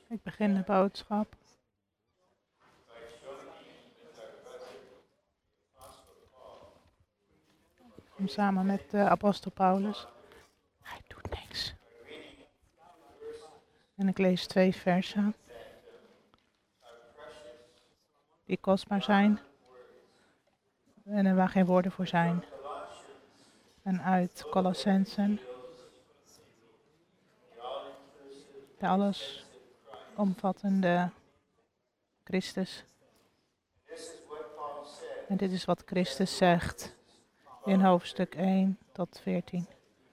Ik begin de boodschap samen met de apostel Paulus. Hij doet niks. En ik lees 2 versen die kostbaar zijn en waar geen woorden voor zijn. En uit Colossensen, de alles omvattende Christus. En dit is wat Christus zegt in hoofdstuk 1 tot 14.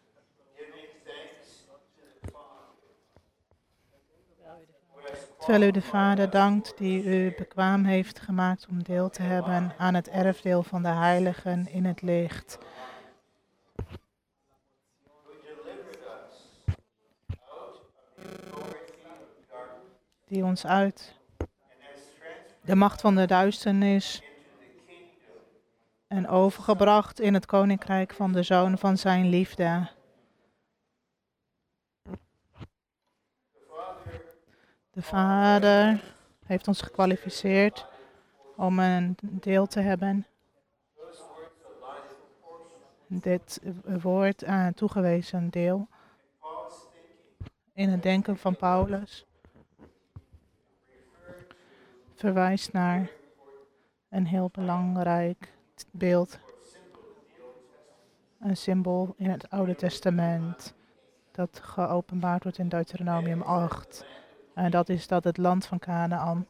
Terwijl u de Vader dankt die u bekwaam heeft gemaakt om deel te hebben aan het erfdeel van de heiligen in het licht. Die ons uit de macht van de duisternis en overgebracht in het koninkrijk van de Zoon van zijn liefde. De Vader heeft ons gekwalificeerd om een deel te hebben. Dit woord aan toegewezen deel in het denken van Paulus verwijst naar een heel belangrijk beeld. Een symbool in het Oude Testament dat geopenbaard wordt in Deuteronomium 8. En dat is dat het land van Kanaan,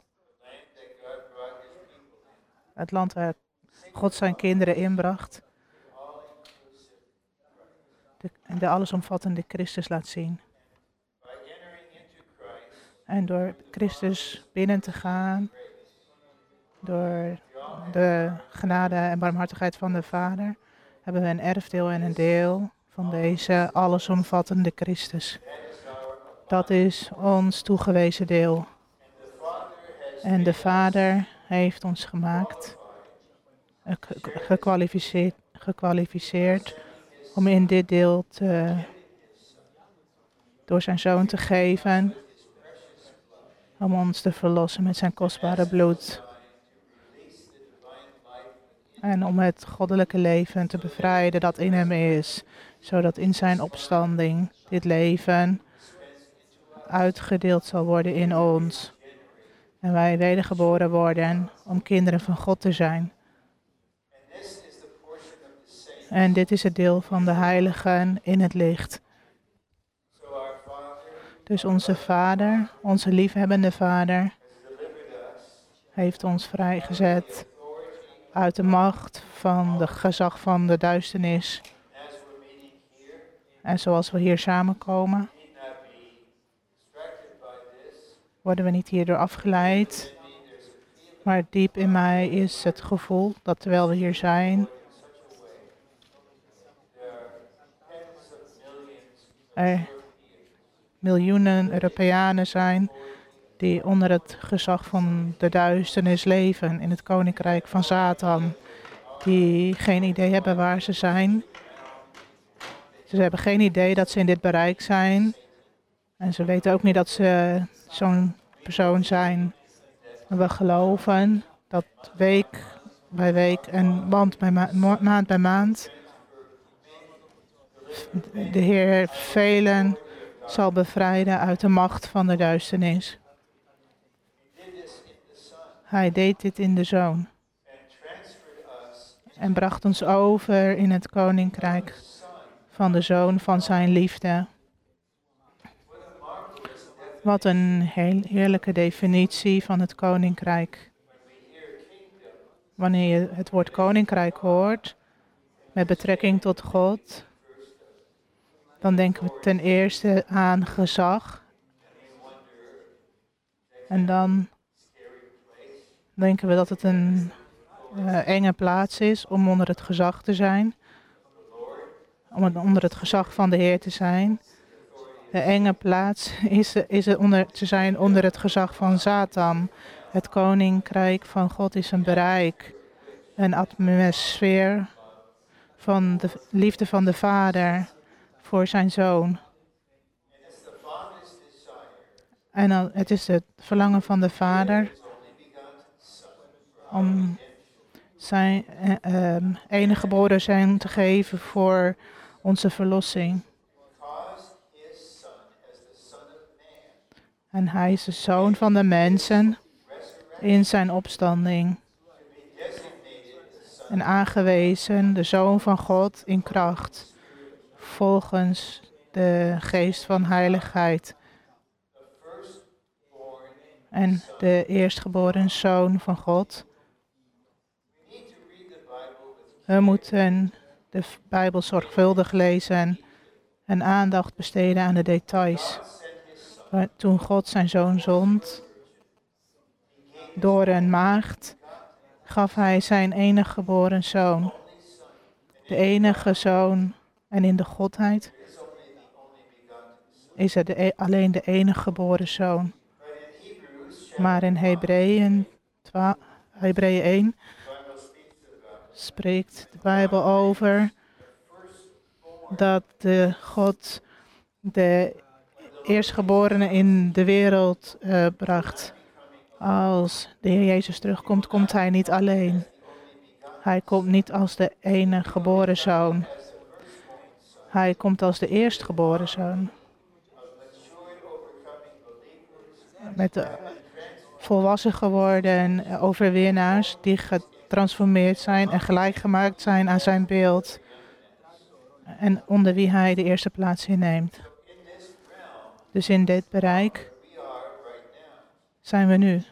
het land waar God zijn kinderen inbracht, de allesomvattende Christus laat zien. En door Christus binnen te gaan, door de genade en barmhartigheid van de Vader, hebben we een erfdeel en een deel van deze allesomvattende Christus. Dat is ons toegewezen deel. En de Vader heeft ons gemaakt, gekwalificeerd om in dit deel door zijn Zoon te geven, om ons te verlossen met zijn kostbare bloed. En om het goddelijke leven te bevrijden dat in hem is, zodat in zijn opstanding dit leven uitgedeeld zal worden in ons. En wij wedergeboren worden om kinderen van God te zijn. En dit is het deel van de heiligen in het licht. Dus onze Vader, onze liefhebbende Vader, heeft ons vrijgezet uit de macht van het gezag van de duisternis. En zoals we hier samenkomen, worden we niet hierdoor afgeleid. Maar diep in mij is het gevoel dat terwijl we hier zijn, er miljoenen Europeanen zijn die onder het gezag van de duisternis leven in het koninkrijk van Satan. Die geen idee hebben waar ze zijn. Ze hebben geen idee dat ze in dit bereik zijn. En ze weten ook niet dat ze zo'n persoon zijn. En we geloven dat week bij week en maand bij maand de Heer velen zal bevrijden uit de macht van de duisternis. Hij deed dit in de Zoon en bracht ons over in het koninkrijk van de Zoon van zijn liefde. Wat een heel heerlijke definitie van het koninkrijk. Wanneer je het woord koninkrijk hoort met betrekking tot God, dan denken we ten eerste aan gezag. En dan denken we dat het een enge plaats is om onder het gezag te zijn. Om onder het gezag van de Heer te zijn. De enge plaats is het te zijn onder het gezag van Satan. Het koninkrijk van God is een bereik. Een atmosfeer van de liefde van de Vader voor zijn Zoon. En het is het verlangen van de Vader om zijn enige geboren zoon te geven voor onze verlossing. En hij is de zoon van de mensen in zijn opstanding. En aangewezen de zoon van God in kracht, volgens de geest van heiligheid. En de eerstgeboren zoon van God. We moeten de Bijbel zorgvuldig lezen en aandacht besteden aan de details. Toen God zijn zoon zond, door een maagd, gaf hij zijn enige geboren zoon. De enige zoon en in de godheid is er alleen de enige geboren zoon. Maar in Hebreeën 1 spreekt de Bijbel over dat de God de eerstgeborene in de wereld bracht. Als de Heer Jezus terugkomt, komt hij niet alleen. Hij komt niet als de enige geboren zoon. Hij komt als de eerstgeboren zoon. Met de volwassen geworden overwinnaars die getransformeerd zijn en gelijk gemaakt zijn aan zijn beeld. En onder wie hij de eerste plaats inneemt. Dus in dit bereik zijn we nu.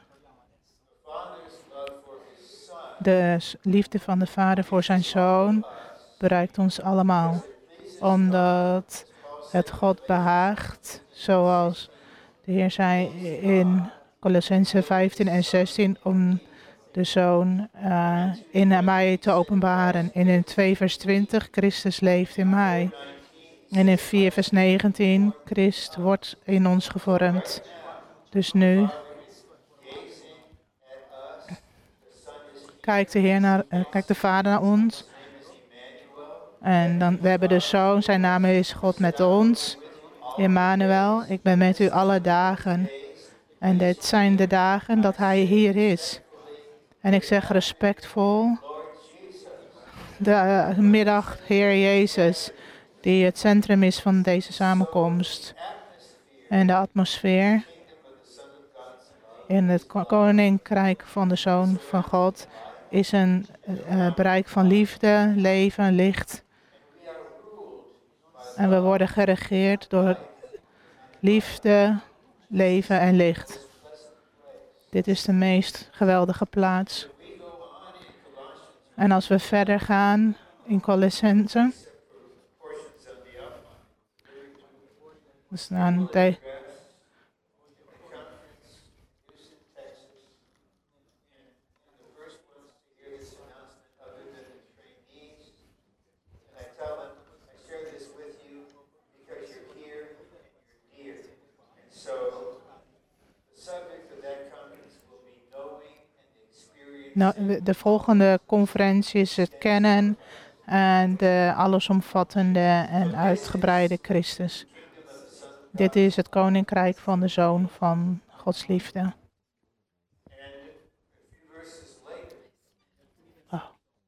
De liefde van de Vader voor zijn Zoon bereikt ons allemaal. Omdat het God behaagt, zoals de Heer zei in Colossenzen 15 en 16, om de Zoon in mij te openbaren. En in 2 vers 20, Christus leeft in mij. En in 4 vers 19, Christus wordt in ons gevormd. Dus nu kijkt de Vader naar ons. En dan, we hebben de Zoon, zijn naam is God met ons. Emmanuel, ik ben met u alle dagen. En dit zijn de dagen dat hij hier is. En ik zeg respectvol, de middag, Heer Jezus, die het centrum is van deze samenkomst. En de atmosfeer in het koninkrijk van de Zoon van God is een bereik van liefde, leven, licht. En we worden geregeerd door liefde, leven en licht. Dit is de meest geweldige plaats. En als we verder gaan in Colossenzen, dus dan de volgende conferentie is het kennen en de allesomvattende en uitgebreide Christus. Dit is het koninkrijk van de Zoon van Gods liefde. Oh.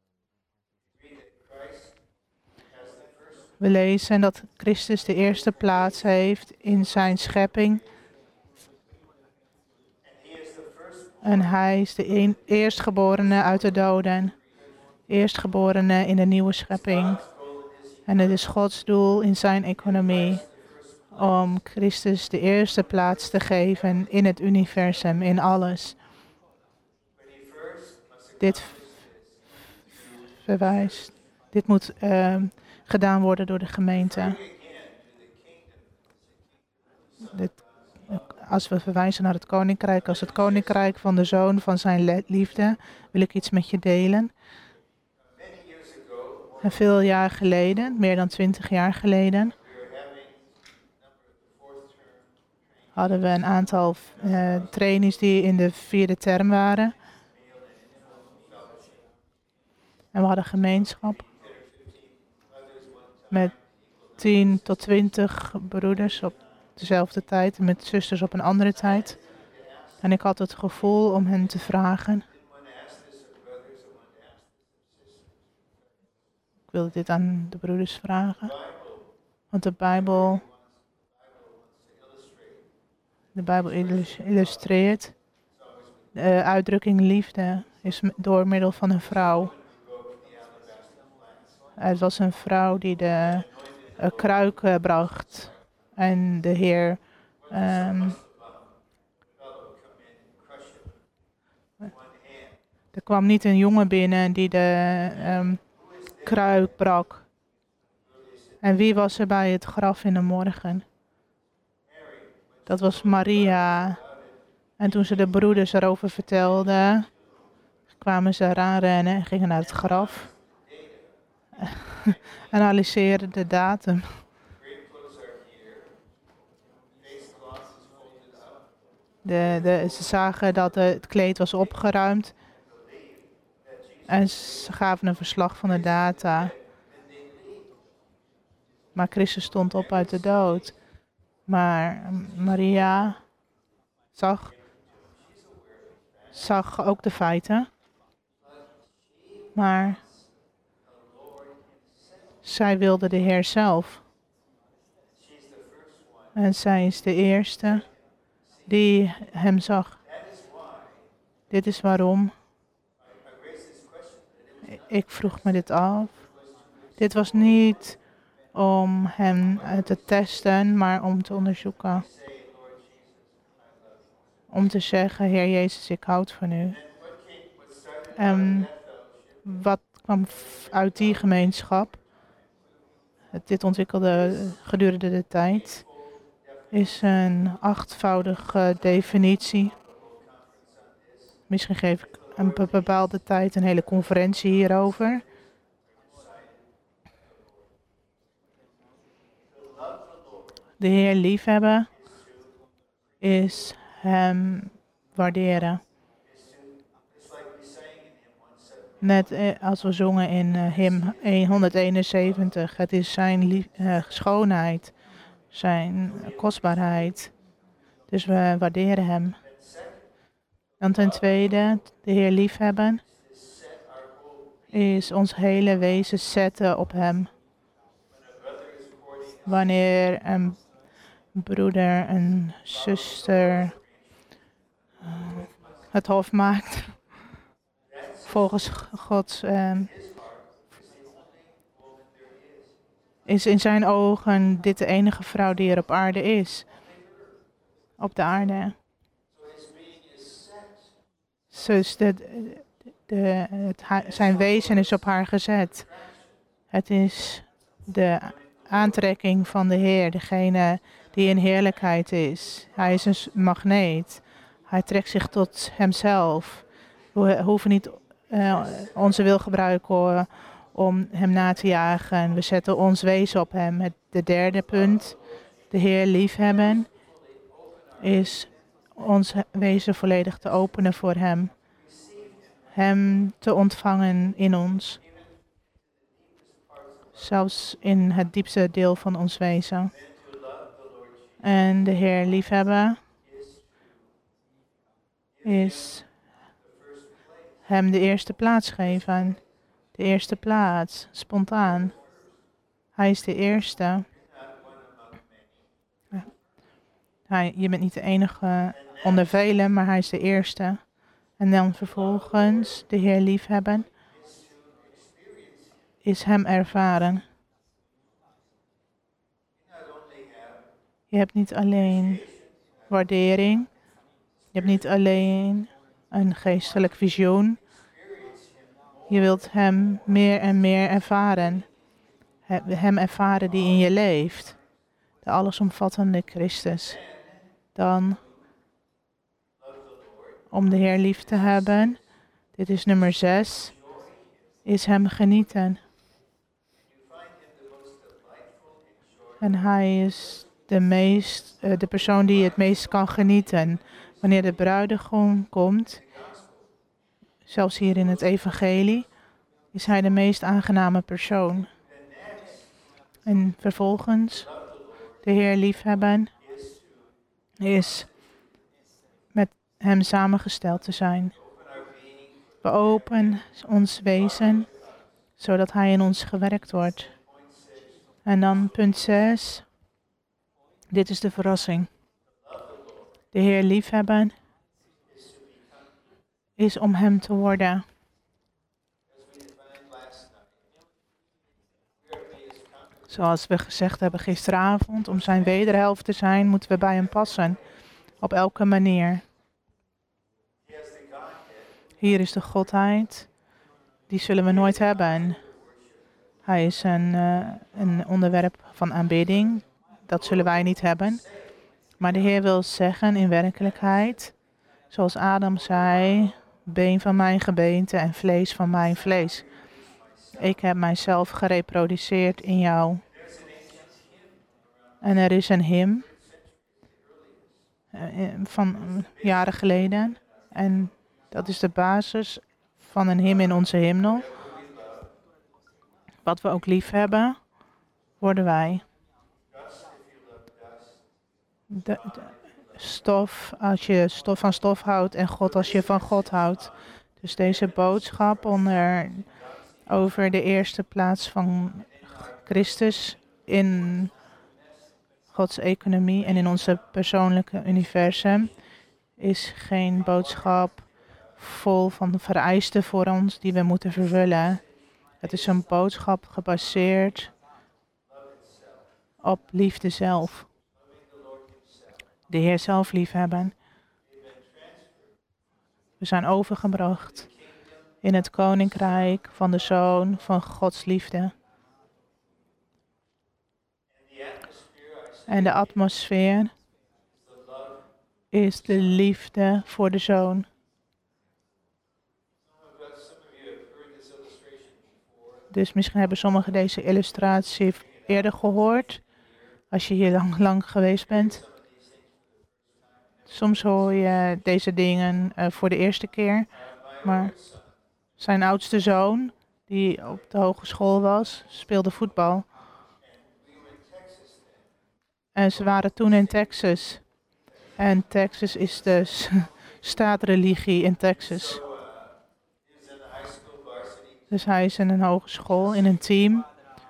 We lezen dat Christus de eerste plaats heeft in zijn schepping. En hij is de eerstgeborene uit de doden. Eerstgeborene in de nieuwe schepping. En het is Gods doel in zijn economie om Christus de eerste plaats te geven in het universum, in alles. Dit moet gedaan worden door de gemeente. Als we verwijzen naar het koninkrijk, als het koninkrijk van de Zoon van zijn liefde, wil ik iets met je delen. En veel jaar geleden, meer dan 20 jaar geleden, hadden we een aantal trainees die in de 4e term waren. En we hadden gemeenschap met 10 tot 20 broeders dezelfde tijd en met zusters op een andere tijd. En ik had het gevoel om hen te vragen. Ik wilde dit aan de broeders vragen. Want de Bijbel illustreert. De uitdrukking liefde is door middel van een vrouw. Het was een vrouw die de kruik bracht. En de Heer er kwam niet een jongen binnen die de kruik brak. En wie was er bij het graf in de morgen? Dat was Maria. En toen ze de broeders erover vertelden, kwamen ze eraan rennen en gingen naar het graf. Analyseerden de datum. Ze zagen dat het kleed was opgeruimd. En ze gaven een verslag van de data. Maar Christus stond op uit de dood. Maar Maria zag ook de feiten. Maar zij wilde de Heer zelf. En zij is de eerste die hem zag. Dit is waarom ik vroeg me dit af. Dit was niet om hem te testen, maar om te onderzoeken. Om te zeggen, Heer Jezus, ik houd van u. En wat kwam uit die gemeenschap? Dit ontwikkelde gedurende de tijd. Is een 8voudige definitie. Misschien geef ik een bepaalde tijd een hele conferentie hierover. De Heer liefhebben is hem waarderen. Net als we zongen in hymn 171. Het is zijn schoonheid, zijn kostbaarheid. Dus we waarderen hem. Dan ten tweede, de Heer liefhebben is ons hele wezen zetten op hem. Wanneer een broeder, een zuster het hof maakt, volgens Gods, is in zijn ogen dit de enige vrouw die er op aarde is. Op de aarde. Dus zijn wezen is op haar gezet. Het is de aantrekking van de Heer, degene die in heerlijkheid is. Hij is een magneet. Hij trekt zich tot hemzelf. We hoeven niet onze wil gebruiken om hem na te jagen. We zetten ons wezen op hem. De derde punt, de Heer liefhebben, is ons wezen volledig te openen voor hem. Hem te ontvangen in ons. Zelfs in het diepste deel van ons wezen. En de Heer liefhebben is hem de eerste plaats geven. De eerste plaats, spontaan. Hij is de eerste. Je bent niet de enige onder velen, maar hij is de eerste. En dan vervolgens de Heer liefhebben is hem ervaren. Je hebt niet alleen waardering. Je hebt niet alleen een geestelijk visioen. Je wilt hem meer en meer ervaren. Hem ervaren die in je leeft. De allesomvattende Christus. Dan, om de Heer lief te hebben, dit is nummer 6, is hem genieten. En hij is de persoon die het meest kan genieten. Wanneer de bruidegom komt, zelfs hier in het evangelie, is hij de meest aangename persoon. En vervolgens, de Heer liefhebben is met hem samengesteld te zijn. We openen ons wezen, zodat hij in ons gewerkt wordt. En dan punt 6. Dit is de verrassing. De Heer liefhebben is om hem te worden. Zoals we gezegd hebben gisteravond, om zijn wederhelft te zijn, moeten we bij hem passen. Op elke manier. Hier is de Godheid. Die zullen we nooit hebben. Hij is een onderwerp van aanbidding. Dat zullen wij niet hebben. Maar de Heer wil zeggen in werkelijkheid, zoals Adam zei, been van mijn gebeente en vlees van mijn vlees. Ik heb mijzelf gereproduceerd in jou. En er is een hymn van jaren geleden. En dat is de basis van een hymn in onze hymnal. Wat we ook lief hebben, worden wij. De stof, als je van stof houdt en God als je van God houdt. Dus deze boodschap over de eerste plaats van Christus in Gods economie en in onze persoonlijke universum is geen boodschap vol van vereisten voor ons die we moeten vervullen. Het is een boodschap gebaseerd op liefde zelf. De Heer zelf liefhebben. We zijn overgebracht in het koninkrijk van de Zoon van Gods liefde. En de atmosfeer is de liefde voor de Zoon. Dus misschien hebben sommigen deze illustratie eerder gehoord. Als je hier lang geweest bent. Soms hoor je deze dingen voor de eerste keer. Maar zijn oudste zoon, die op de hogeschool was, speelde voetbal. En ze waren toen in Texas. En Texas is de staatreligie in Texas. Dus hij is in een hogeschool, in een team.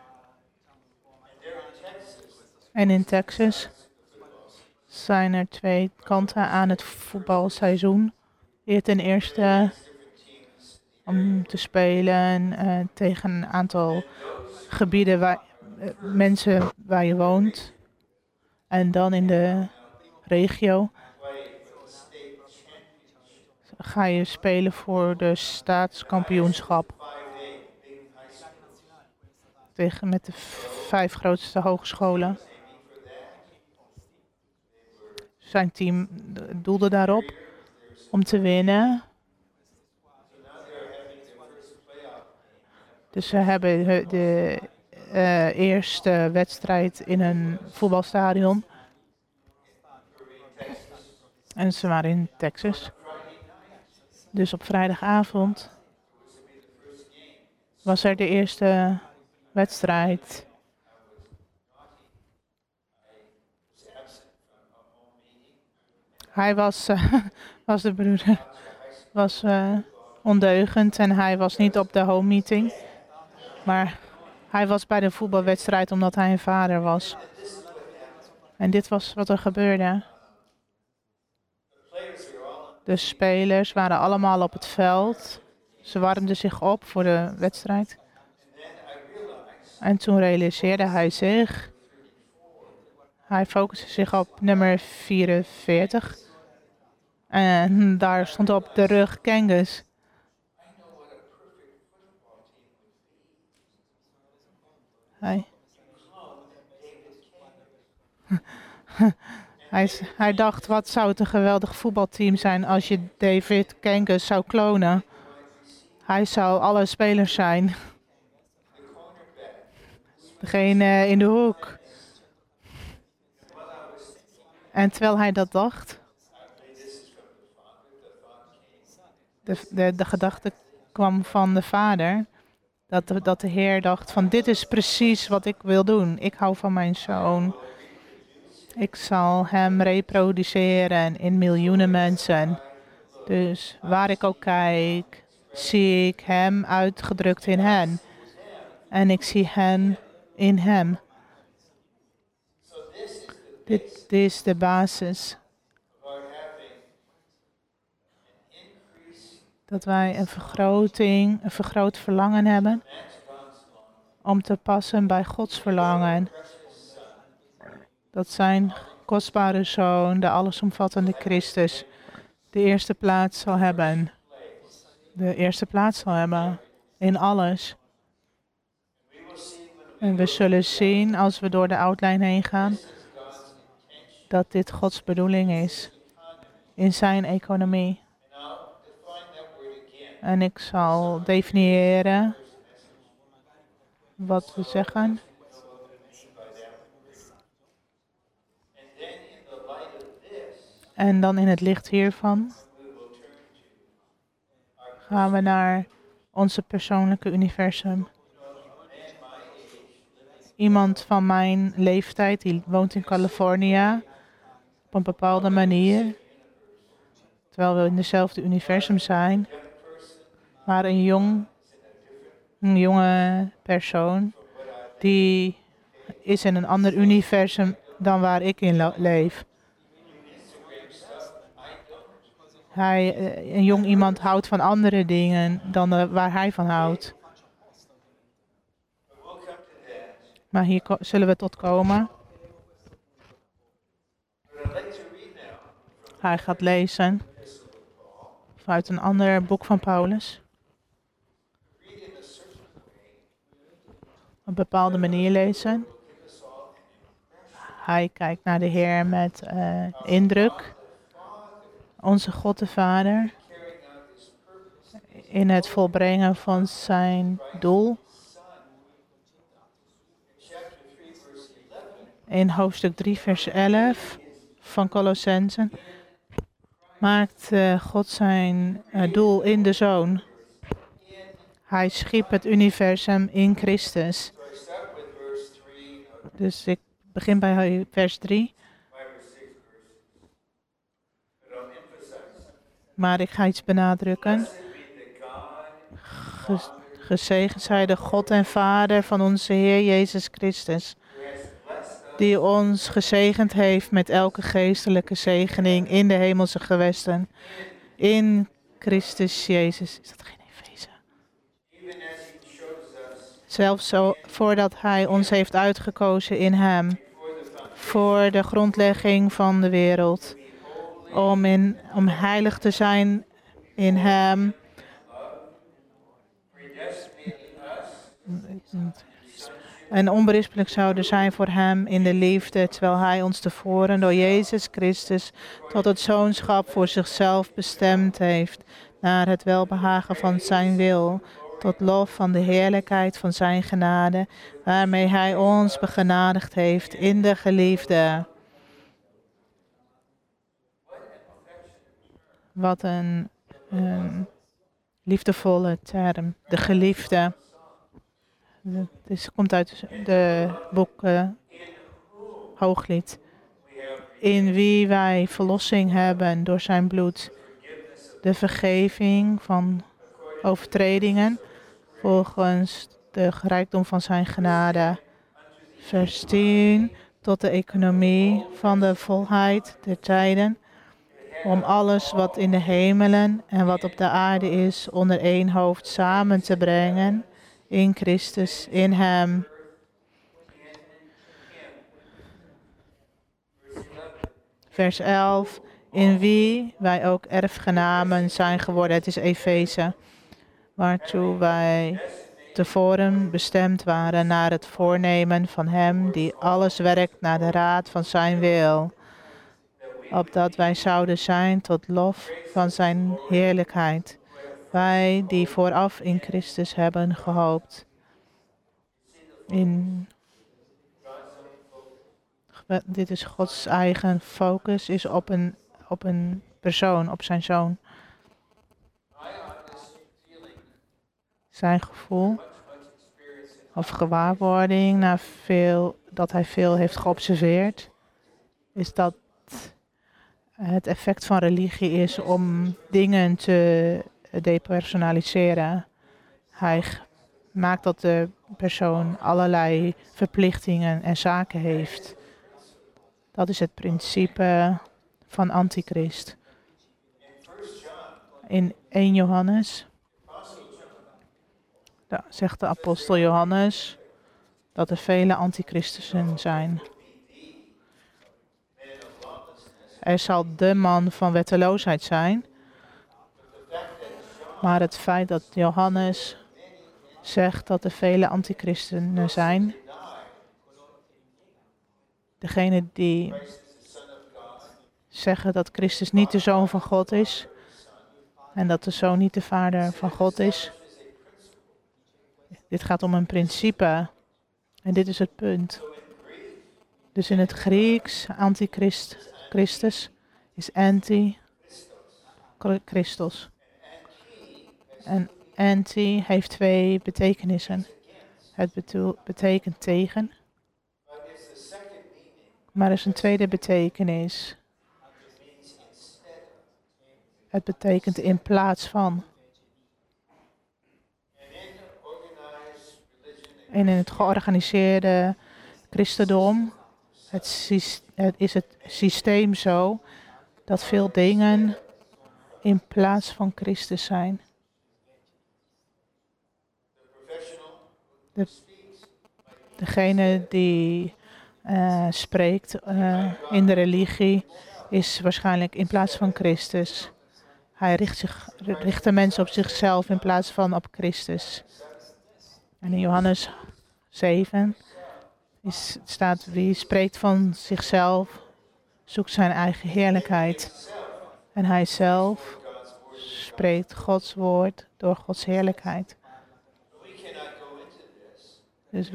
En in Texas zijn er 2 kanten aan het voetbalseizoen. Ten eerste om te spelen tegen een aantal gebieden, mensen waar je woont. En dan in de regio ga je spelen voor de staatskampioenschap. Met de 5 grootste hogescholen. Zijn team doelde daarop om te winnen. Dus ze hebben de eerste wedstrijd in een voetbalstadion. En ze waren in Texas. Dus op vrijdagavond was er de eerste wedstrijd. Hij was de broeder, was ondeugend en hij was niet op de home meeting. Maar hij was bij de voetbalwedstrijd omdat hij een vader was. En dit was wat er gebeurde. De spelers waren allemaal op het veld. Ze warmden zich op voor de wedstrijd. En toen realiseerde hij zich. Hij focuste zich op nummer 44. En daar stond op de rug Kangas. Hij dacht, wat zou het een geweldig voetbalteam zijn als je David Kangas zou klonen. Hij zou alle spelers zijn. Degene in de hoek. En terwijl hij dat dacht, de gedachte kwam van de vader, dat de Heer dacht van dit is precies wat ik wil doen. Ik hou van mijn zoon. Ik zal hem reproduceren in miljoenen mensen. Dus waar ik ook kijk, zie ik hem uitgedrukt in hen. En ik zie hen in hem. Dit is de basis. Dat wij een vergroot verlangen hebben om te passen bij Gods verlangen. Dat zijn kostbare Zoon, de allesomvattende Christus, de eerste plaats zal hebben. De eerste plaats zal hebben in alles. En we zullen zien als we door de outline heen gaan, dat dit Gods bedoeling is in zijn economie. En ik zal definiëren wat we zeggen. En dan in het licht hiervan gaan we naar onze persoonlijke universum. Iemand van mijn leeftijd, die woont in Californië op een bepaalde manier. Terwijl we in dezelfde universum zijn. Maar een jonge persoon, die is in een ander universum dan waar ik in leef. Een jong iemand houdt van andere dingen dan waar hij van houdt. Maar hier zullen we tot komen. Hij gaat lezen uit een ander boek van Paulus. Op een bepaalde manier lezen. Hij kijkt naar de Heer met indruk. Onze God de Vader. In het volbrengen van zijn doel. In hoofdstuk 3 vers 11 van Colossenzen maakt God zijn doel in de Zoon. Hij schiep het universum in Christus. Dus ik begin bij vers 3. Maar ik ga iets benadrukken. Gezegend zij de God en Vader van onze Heer Jezus Christus, die ons gezegend heeft met elke geestelijke zegening in de hemelse gewesten. In Christus Jezus. Is dat geen Efeze? Zelfs zo voordat Hij ons heeft uitgekozen in Hem. Voor de grondlegging van de wereld. Om heilig te zijn in Hem. En onberispelijk zouden zijn voor Hem in de liefde, terwijl Hij ons tevoren door Jezus Christus tot het zoonschap voor zichzelf bestemd heeft, naar het welbehagen van zijn wil, tot lof van de heerlijkheid van zijn genade, waarmee Hij ons begenadigd heeft in de geliefde. Wat een liefdevolle term, de geliefde. Het komt uit de boek Hooglied. In wie wij verlossing hebben door zijn bloed. De vergeving van overtredingen volgens de rijkdom van zijn genade. Vers 10. Tot de economie van de volheid der tijden. Om alles wat in de hemelen en wat op de aarde is onder één hoofd samen te brengen. In Christus, in Hem. Vers 11. In wie wij ook erfgenamen zijn geworden. Het is Efeze. Waartoe wij tevoren bestemd waren naar het voornemen van Hem die alles werkt naar de raad van zijn wil. Opdat wij zouden zijn tot lof van zijn heerlijkheid. Wij die vooraf in Christus hebben gehoopt. Dit is Gods eigen focus, is op een persoon, op zijn zoon. Zijn gevoel of gewaarwording dat hij veel heeft geobserveerd. is dat het effect van religie is om dingen te depersonaliseren. Hij maakt dat de persoon allerlei verplichtingen en zaken heeft. Dat is het principe van Antichrist. In 1 Johannes zegt de apostel Johannes dat er vele antichristussen zijn. Er zal de man van wetteloosheid zijn. Maar het feit dat Johannes zegt dat er vele antichristenen zijn. Degene die zeggen dat Christus niet de Zoon van God is. En dat de Zoon niet de Vader van God is. Dit gaat om een principe. En dit is het punt. Dus in het Grieks, antichristus is anti-Christos. En anti heeft 2 betekenissen. Het betekent tegen. Maar er is een tweede betekenis. Het betekent in plaats van. En in het georganiseerde christendom is het systeem zo dat veel dingen in plaats van Christus zijn. Degene die spreekt in de religie is waarschijnlijk in plaats van Christus. Hij richt de mensen op zichzelf in plaats van op Christus. En in Johannes 7 staat wie spreekt van zichzelf, zoekt zijn eigen heerlijkheid. En hij zelf spreekt Gods woord door Gods heerlijkheid. Dus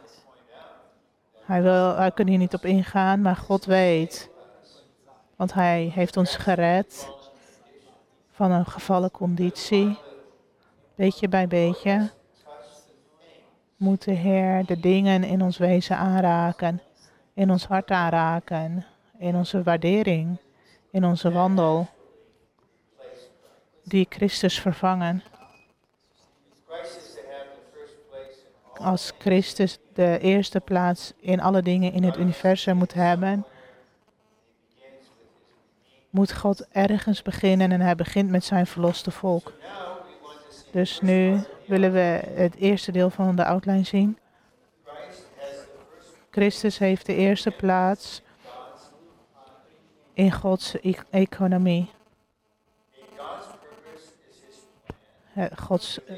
hij kan hier niet op ingaan, maar God weet. Want hij heeft ons gered van een gevallen conditie. Beetje bij beetje moet de Heer de dingen in ons wezen aanraken. In ons hart aanraken. In onze waardering. In onze wandel. Die Christus vervangen. Als Christus de eerste plaats in alle dingen in het universum moet hebben, moet God ergens beginnen en hij begint met zijn verloste volk. Dus nu willen we het eerste deel van de outline zien. Christus heeft de eerste plaats in Gods economie. Gods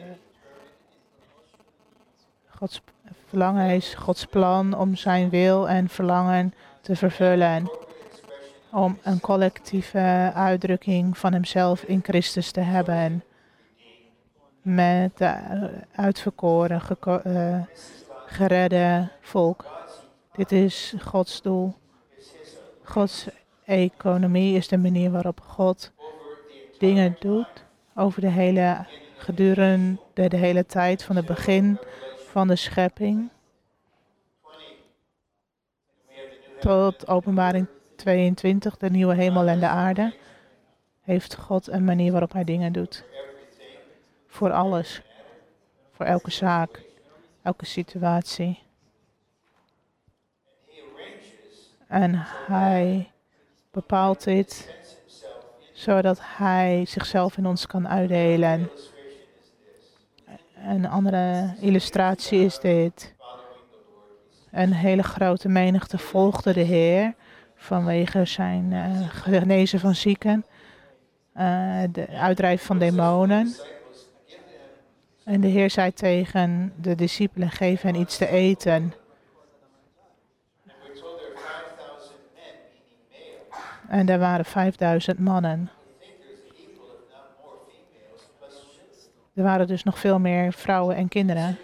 verlangen is Gods plan om zijn wil en verlangen te vervullen. Om een collectieve uitdrukking van hemzelf in Christus te hebben. Met de uitverkoren, geredde volk. Dit is Gods doel. Gods economie is de manier waarop God dingen doet gedurende de hele tijd van het begin van de schepping tot Openbaring 22, de nieuwe hemel en de aarde, heeft God een manier waarop hij dingen doet. Voor alles. Voor elke zaak. Elke situatie. En hij bepaalt dit zodat hij zichzelf in ons kan uitdelen. Een andere illustratie is dit. Een hele grote menigte volgde de Heer vanwege zijn genezen van zieken, de uitdrijven van demonen. En de Heer zei tegen de discipelen, geef hen iets te eten. En er waren 5000 mannen. Er waren dus nog veel meer vrouwen en kinderen.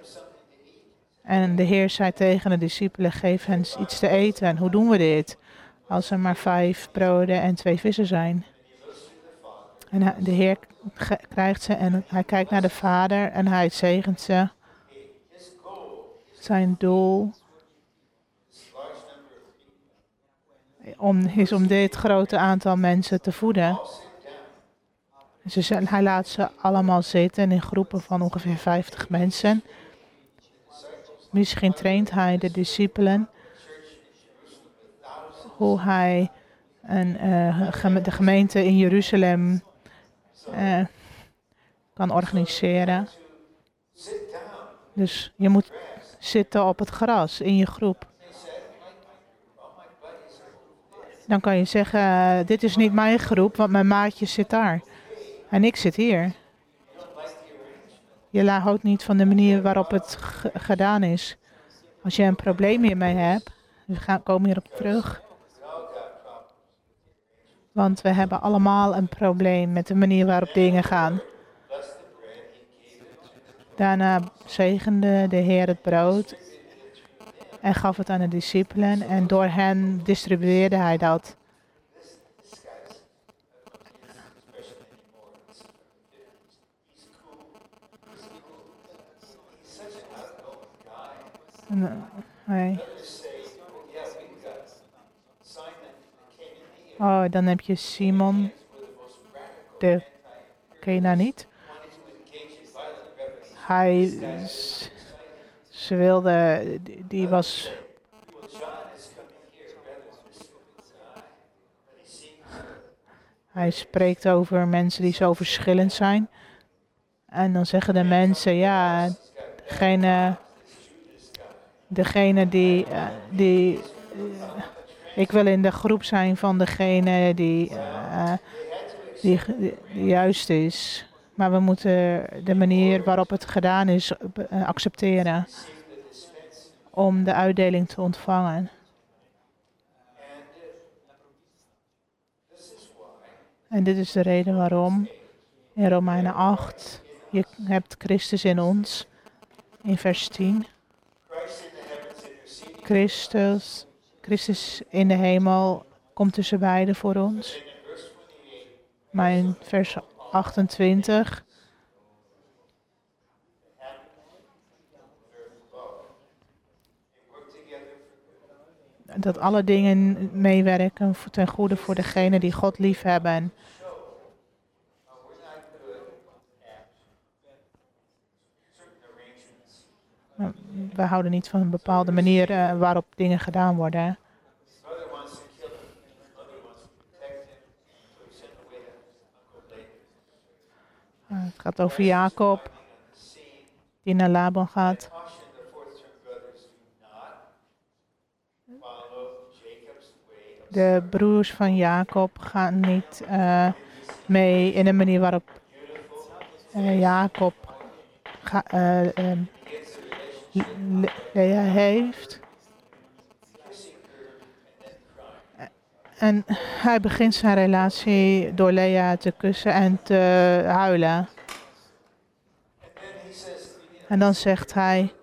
En de Heer zei tegen de discipelen, geef hen iets te eten. En hoe doen we dit? Als er maar 5 broden en 2 vissen zijn. En de Heer krijgt ze en hij kijkt naar de Vader en hij zegent ze. Zijn doel om dit grote aantal mensen te voeden. Hij laat ze allemaal zitten in groepen van ongeveer 50 mensen. Misschien traint hij de discipelen hoe hij de gemeente in Jeruzalem kan organiseren. Dus je moet zitten op het gras in je groep. Dan kan je zeggen, dit is niet mijn groep, want mijn maatje zit daar. En ik zit hier. Je houdt niet van de manier waarop het gedaan is. Als je een probleem hiermee hebt, we komen hierop terug. Want we hebben allemaal een probleem met de manier waarop dingen gaan. Daarna zegende de Heer het brood en gaf het aan de discipelen. En door hen distribueerde hij dat. Oh, dan heb je Simon, de Kenaniet. Ze wilde, die was... Hij spreekt over mensen die zo verschillend zijn. En dan zeggen de mensen, ja, degene die ik wil in de groep zijn van degene die juist is. Maar we moeten de manier waarop het gedaan is accepteren om de uitdeling te ontvangen. En dit is de reden waarom in Romeinen 8 je hebt Christus in ons, in vers 10. Christus in de hemel komt tussen beiden voor ons. Maar in vers 28 dat alle dingen meewerken ten goede voor degenen die God lief hebben. We houden niet van een bepaalde manier waarop dingen gedaan worden. Het gaat over Jacob, die naar Laban gaat. De broers van Jacob gaan niet mee in de manier waarop Jacob Lea heeft. En hij begint zijn relatie door Lea te kussen en te huilen. En dan zegt hij,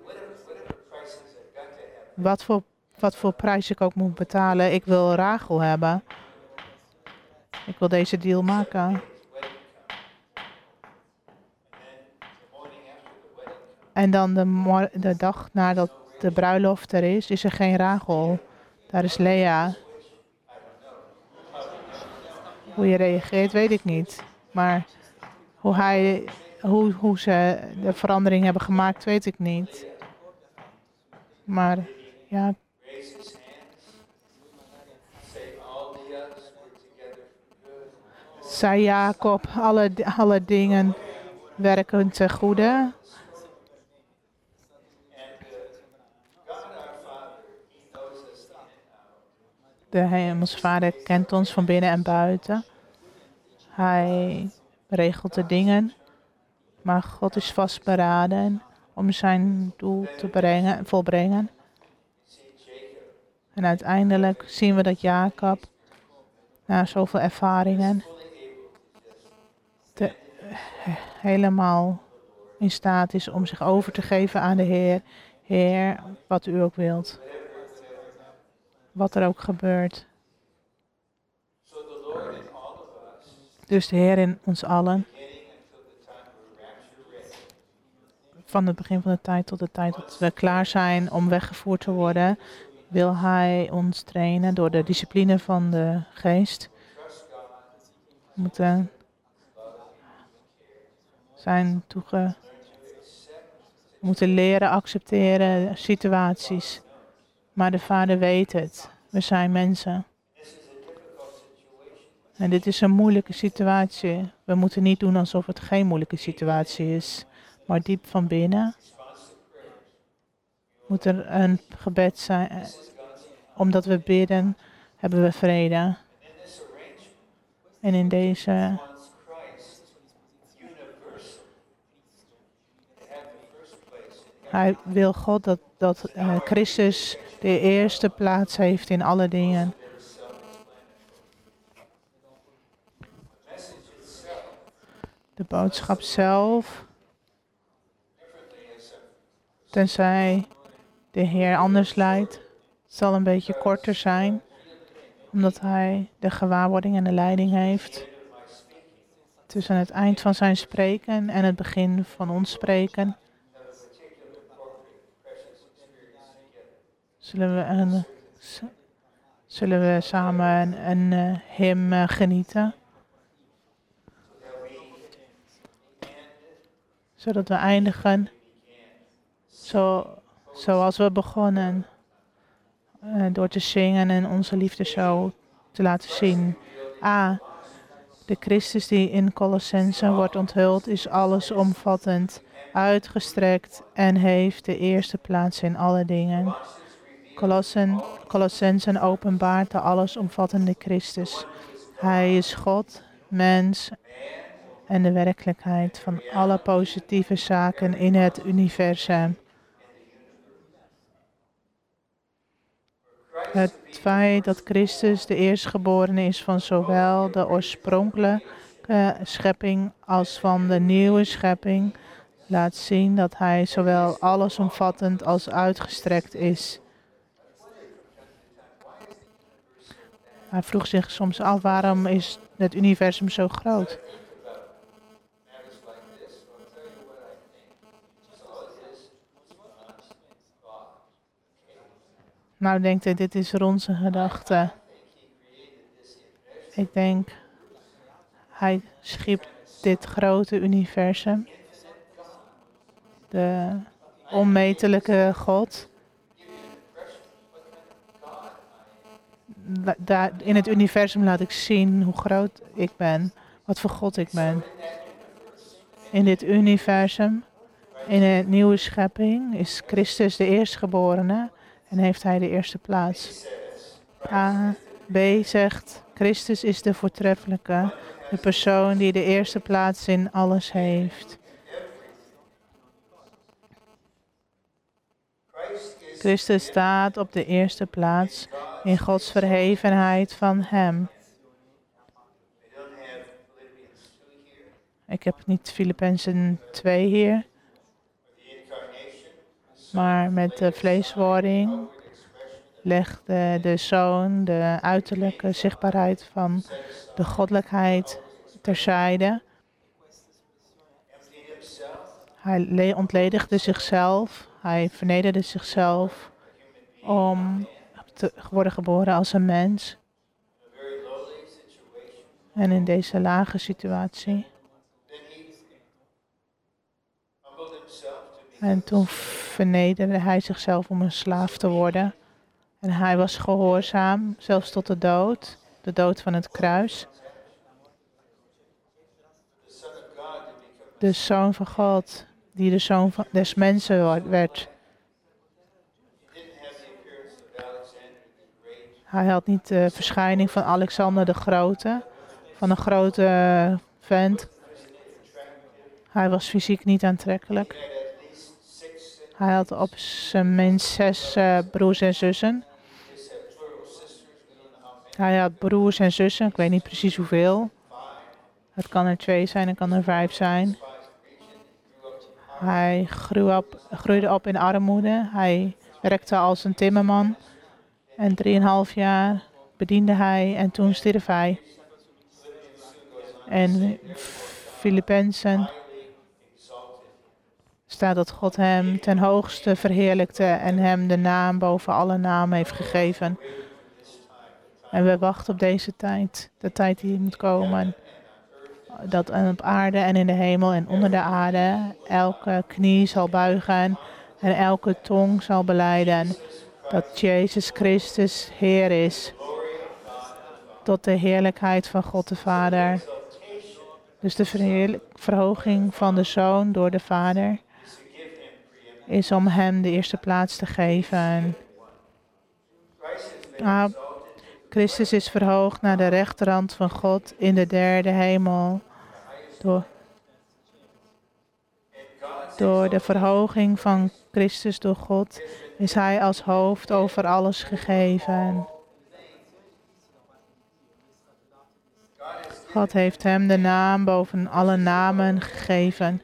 wat voor prijs ik ook moet betalen, ik wil Rachel hebben. Ik wil deze deal maken. En dan de dag nadat de bruiloft er is er geen Rachel. Daar is Lea. Hoe je reageert, weet ik niet. Maar hoe ze de verandering hebben gemaakt, weet ik niet. Maar ja. Zei Jacob, alle dingen werken ten goede. De Hemelse Vader kent ons van binnen en buiten. Hij regelt de dingen. Maar God is vastberaden om zijn doel te volbrengen. En uiteindelijk zien we dat Jacob, na zoveel ervaringen, helemaal in staat is om zich over te geven aan de Heer. Heer, wat u ook wilt. Wat er ook gebeurt. Dus de Heer in ons allen. Van het begin van de tijd tot de tijd dat we klaar zijn om weggevoerd te worden. wil Hij ons trainen door de discipline van de geest. We moeten we moeten leren accepteren situaties. Maar de Vader weet het. We zijn mensen. En dit is een moeilijke situatie. We moeten niet doen alsof het geen moeilijke situatie is. Maar diep van binnen moet er een gebed zijn. Omdat we bidden, hebben we vrede. En in deze Hij wil God dat Christus de eerste plaats heeft in alle dingen. De boodschap zelf, tenzij de Heer anders leidt, zal een beetje korter zijn, omdat Hij de gewaarwording en de leiding heeft. Tussen het eind van zijn spreken en het begin van ons spreken zullen we samen een hymn genieten. Zodat we eindigen zoals we begonnen. Door te zingen en onze liefde zo te laten zien. De Christus die in Colossense wordt onthuld is allesomvattend, uitgestrekt en heeft de eerste plaats in alle dingen. Colossensen openbaart de allesomvattende Christus. Hij is God, mens en de werkelijkheid van alle positieve zaken in het universum. Het feit dat Christus de eerstgeborene is van zowel de oorspronkelijke schepping als van de nieuwe schepping laat zien dat hij zowel allesomvattend als uitgestrekt is. Hij vroeg zich soms af waarom is het universum zo groot? Nou denkt hij, dit is onze gedachte. Ik denk, hij schiep dit grote universum. De onmetelijke God. In het universum laat ik zien hoe groot ik ben. Wat voor God ik ben. In dit universum, in een nieuwe schepping, is Christus de eerstgeborene. En heeft hij de eerste plaats. B zegt, Christus is de voortreffelijke, de persoon die de eerste plaats in alles heeft. Christus staat op de eerste plaats in Gods verhevenheid van hem. Ik heb niet Filippenzen 2 hier. Maar met de vleeswording legde de Zoon de uiterlijke zichtbaarheid van de goddelijkheid terzijde. Hij ontledigde zichzelf, hij vernederde zichzelf om te worden geboren als een mens. En in deze lage situatie. En toen vernederde hij zichzelf om een slaaf te worden. En hij was gehoorzaam, zelfs tot de dood van het kruis. De Zoon van God, die de Zoon des mensen werd. Hij had niet de verschijning van Alexander de Grote, van een grote vent. Hij was fysiek niet aantrekkelijk. Hij had op zijn minst 6 broers en zussen. Hij had broers en zussen, ik weet niet precies hoeveel. Het kan er 2 zijn, het kan er 5 zijn. Hij groeide op in armoede. Hij werkte als een timmerman. En 3,5 jaar bediende hij en toen stierf hij. En Filippenzen staat dat God hem ten hoogste verheerlijkte en hem de naam boven alle namen heeft gegeven. En we wachten op deze tijd, de tijd die moet komen. Dat op aarde en in de hemel en onder de aarde elke knie zal buigen en elke tong zal belijden dat Jezus Christus Heer is. Tot de heerlijkheid van God de Vader. Dus de verhoging van de Zoon door de Vader is om hem de eerste plaats te geven. Christus is verhoogd naar de rechterhand van God in de derde hemel. Door de verhoging van Christus door God is hij als hoofd over alles gegeven. God heeft hem de naam boven alle namen gegeven.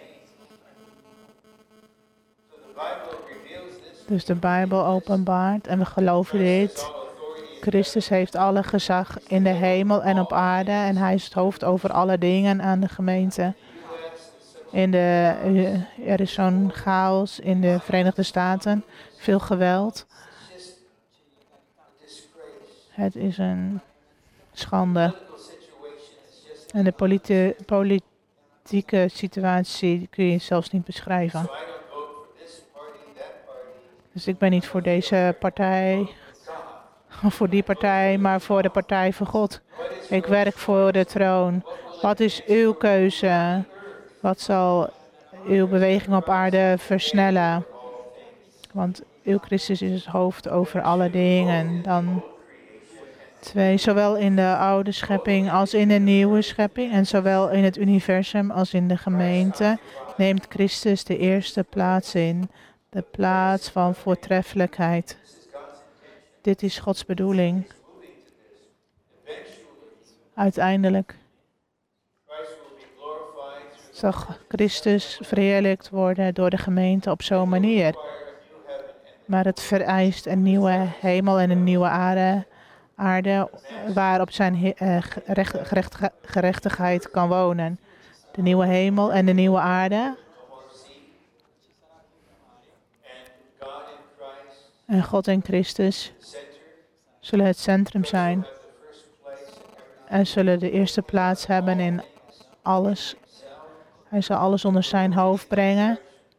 Dus de Bijbel openbaart en we geloven dit. Christus heeft alle gezag in de hemel en op aarde en hij is het hoofd over alle dingen aan de gemeente. Er is zo'n chaos in de Verenigde Staten, veel geweld. Het is een schande. En de politieke situatie kun je zelfs niet beschrijven. Dus ik ben niet voor deze partij of voor die partij, maar voor de partij van God. Ik werk voor de troon. Wat is uw keuze? Wat zal uw beweging op aarde versnellen? Want uw Christus is het hoofd over alle dingen. Dan 2, zowel in de oude schepping als in de nieuwe schepping en zowel in het universum als in de gemeente neemt Christus de eerste plaats in. De plaats van voortreffelijkheid. Dit is Gods bedoeling. Uiteindelijk zal Christus verheerlijkt worden door de gemeente op zo'n manier. Maar het vereist een nieuwe hemel en een nieuwe aarde waarop zijn gerechtigheid kan wonen. De nieuwe hemel en de nieuwe aarde. En God en Christus zullen het centrum zijn. En zullen de eerste plaats hebben in alles. Hij zal alles onder zijn hoofd brengen.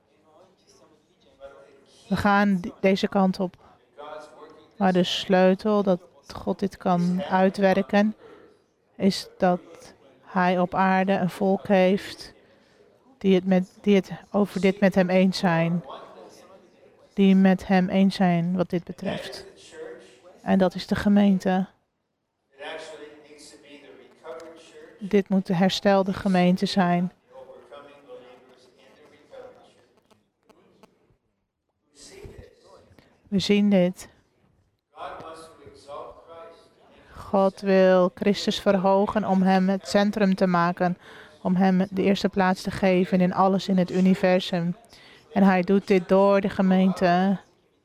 We gaan deze kant op. Maar de sleutel dat God dit kan uitwerken, is dat hij op aarde een volk heeft die het over dit met hem eens zijn. Die met hem eens zijn wat dit betreft. En dat is de gemeente. Dit moet de herstelde gemeente zijn. We zien dit. God wil Christus verhogen om hem het centrum te maken. Om hem de eerste plaats te geven in alles in het universum. En hij doet dit door de gemeente.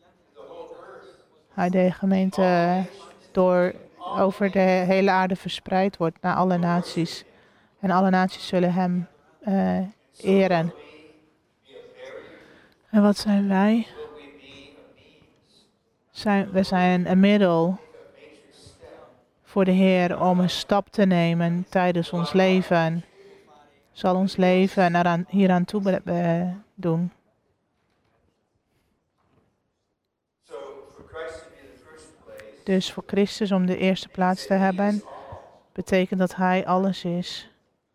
Hij de gemeente door over de hele aarde verspreid wordt naar alle naties. En alle naties zullen hem eren. En wat zijn wij? We zijn een middel voor de Heer om een stap te nemen tijdens ons leven. Zal ons leven hieraan toe doen. Dus voor Christus om de eerste plaats te hebben, betekent dat hij alles is.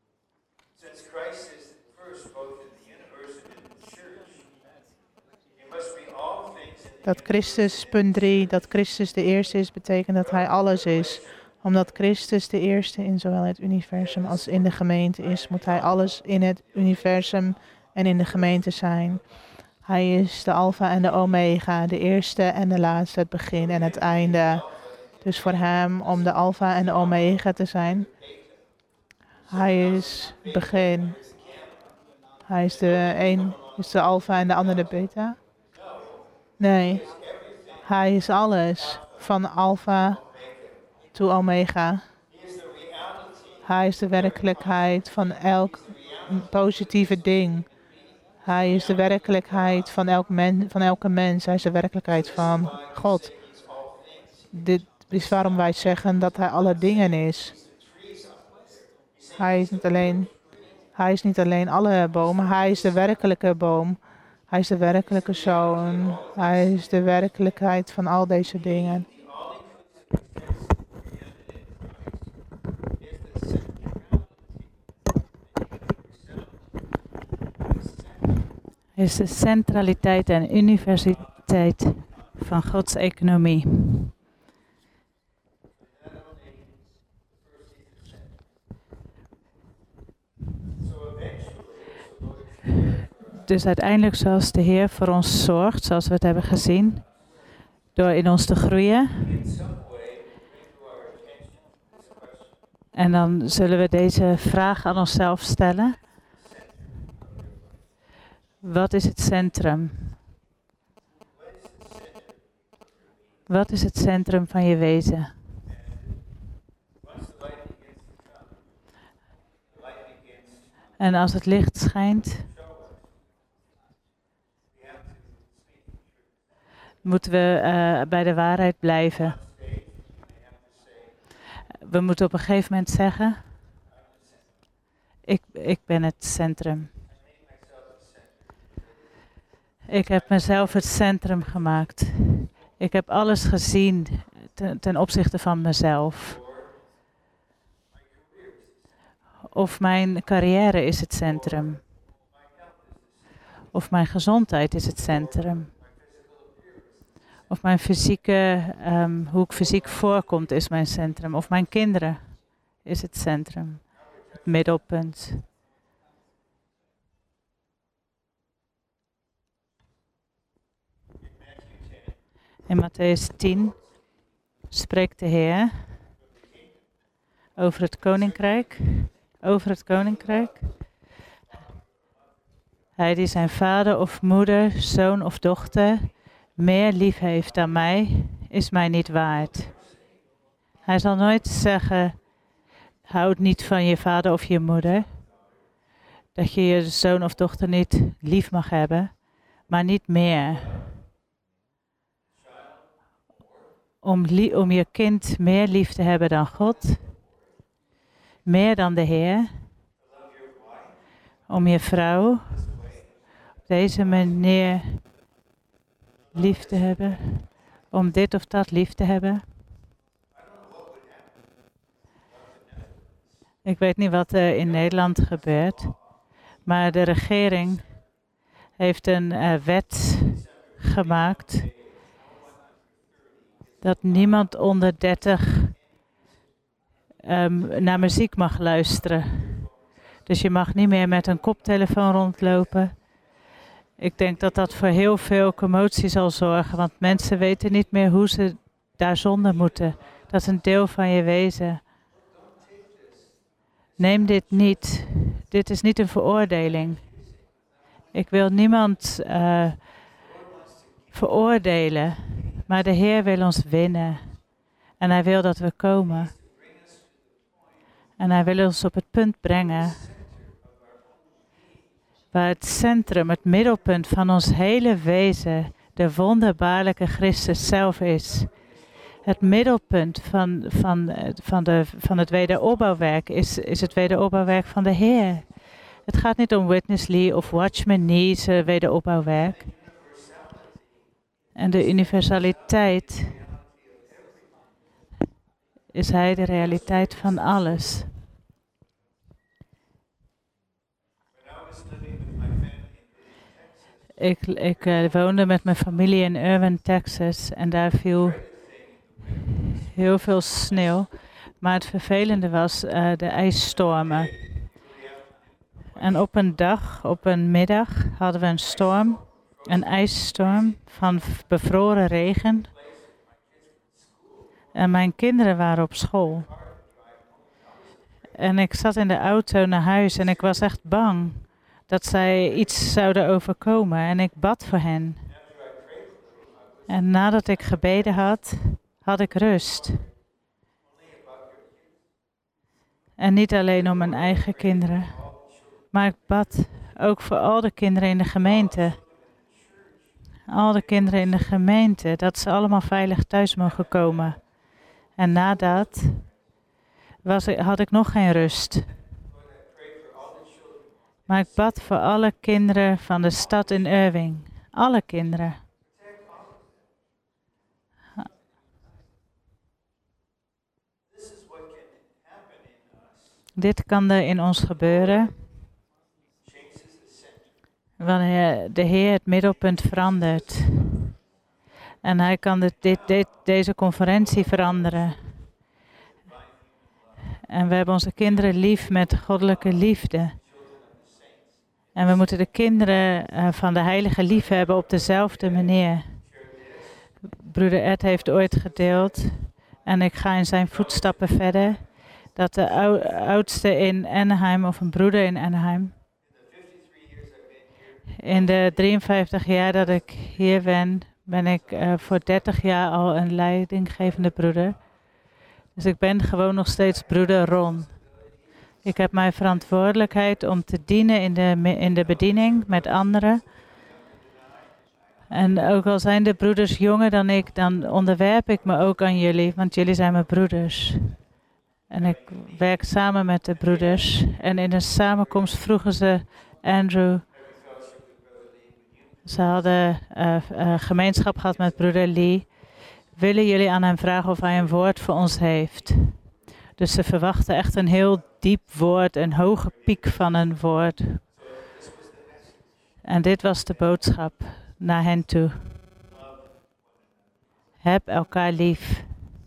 Dat Christus, punt 3, dat Christus de eerste is, betekent dat hij alles is. Omdat Christus de eerste in zowel het universum als in de gemeente is, moet hij alles in het universum en in de gemeente zijn. Hij is de alfa en de omega, de eerste en de laatste, het begin en het einde. Dus voor hem om de alfa en de omega te zijn, hij is het begin. Hij is de alfa en de andere de beta. Nee, hij is alles, van alfa tot omega. Hij is de werkelijkheid van elk positieve ding. Hij is de werkelijkheid van elke mens. Hij is de werkelijkheid van God. Dit is waarom wij zeggen dat hij alle dingen is. Hij is niet alleen alle bomen. Hij is de werkelijke boom. Hij is de werkelijke zoon. Hij is de werkelijkheid van al deze dingen. Is de centraliteit en universiteit van Gods economie. Dus uiteindelijk zoals de Heer voor ons zorgt, zoals we het hebben gezien, door in ons te groeien. En dan zullen we deze vraag aan onszelf stellen. Wat is het centrum? Wat is het centrum van je wezen? En als het licht schijnt, moeten we bij de waarheid blijven. We moeten op een gegeven moment zeggen, ik ben het centrum. Ik heb mezelf het centrum gemaakt. Ik heb alles gezien ten opzichte van mezelf. Of mijn carrière is het centrum. Of mijn gezondheid is het centrum. Of mijn hoe ik fysiek voorkomt is mijn centrum. Of mijn kinderen is het centrum. Het middelpunt. In Mattheüs 10 spreekt de Heer over het koninkrijk. Over het koninkrijk. Hij die zijn vader of moeder, zoon of dochter meer lief heeft dan mij, is mij niet waard. Hij zal nooit zeggen, houd niet van je vader of je moeder. Dat je je zoon of dochter niet lief mag hebben, maar niet meer. Om je kind meer lief te hebben dan God, meer dan de Heer. Om je vrouw op deze manier lief te hebben. Om dit of dat lief te hebben. Ik weet niet wat er in Nederland gebeurt. Maar de regering heeft een wet gemaakt. Dat niemand onder 30 naar muziek mag luisteren. Dus je mag niet meer met een koptelefoon rondlopen. Ik denk dat dat voor heel veel commotie zal zorgen. Want mensen weten niet meer hoe ze daar zonder moeten. Dat is een deel van je wezen. Neem dit niet. Dit is niet een veroordeling. Ik wil niemand veroordelen. Maar de Heer wil ons winnen. En Hij wil dat we komen. En Hij wil ons op het punt brengen. Waar het centrum, het middelpunt van ons hele wezen, de wonderbaarlijke Christus zelf is. Het middelpunt van het wederopbouwwerk is het wederopbouwwerk van de Heer. Het gaat niet om Witness Lee of Watchman Nee's wederopbouwwerk. En de universaliteit is Hij de realiteit van alles. Ik woonde met mijn familie in Irwin, Texas en daar viel heel veel sneeuw. Maar het vervelende was de ijsstormen. En op een middag hadden we een storm, een ijsstorm van bevroren regen. En mijn kinderen waren op school. En ik zat in de auto naar huis en ik was echt bang dat zij iets zouden overkomen. En ik bad voor hen. En nadat ik gebeden had, had ik rust. En niet alleen om mijn eigen kinderen, maar ik bad Ook voor al de kinderen in de gemeente. Al de kinderen in de gemeente, dat ze allemaal veilig thuis mogen komen. En nadat had ik nog geen rust. Maar ik bad voor alle kinderen van de stad in Irving. Alle kinderen. Dit kan er in ons gebeuren wanneer de Heer het middelpunt verandert. En Hij kan deze conferentie veranderen. En we hebben onze kinderen lief met goddelijke liefde. En we moeten de kinderen van de heilige lief hebben op dezelfde manier. Broeder Ed heeft ooit gedeeld, en ik ga in zijn voetstappen verder, dat de oudste in Anaheim, of een broeder in Anaheim, in de 53 jaar dat ik hier ben ik voor 30 jaar al een leidinggevende broeder. Dus ik ben gewoon nog steeds broeder Ron. Ik heb mijn verantwoordelijkheid om te dienen in de bediening met anderen. En ook al zijn de broeders jonger dan ik, dan onderwerp ik me ook aan jullie, want jullie zijn mijn broeders. En ik werk samen met de broeders. En in een samenkomst vroegen ze Andrew. Ze hadden gemeenschap gehad met broeder Lee. Willen jullie aan hem vragen of hij een woord voor ons heeft? Dus ze verwachten echt een heel diep woord, een hoge piek van een woord. En dit was de boodschap naar hen toe. Heb elkaar lief.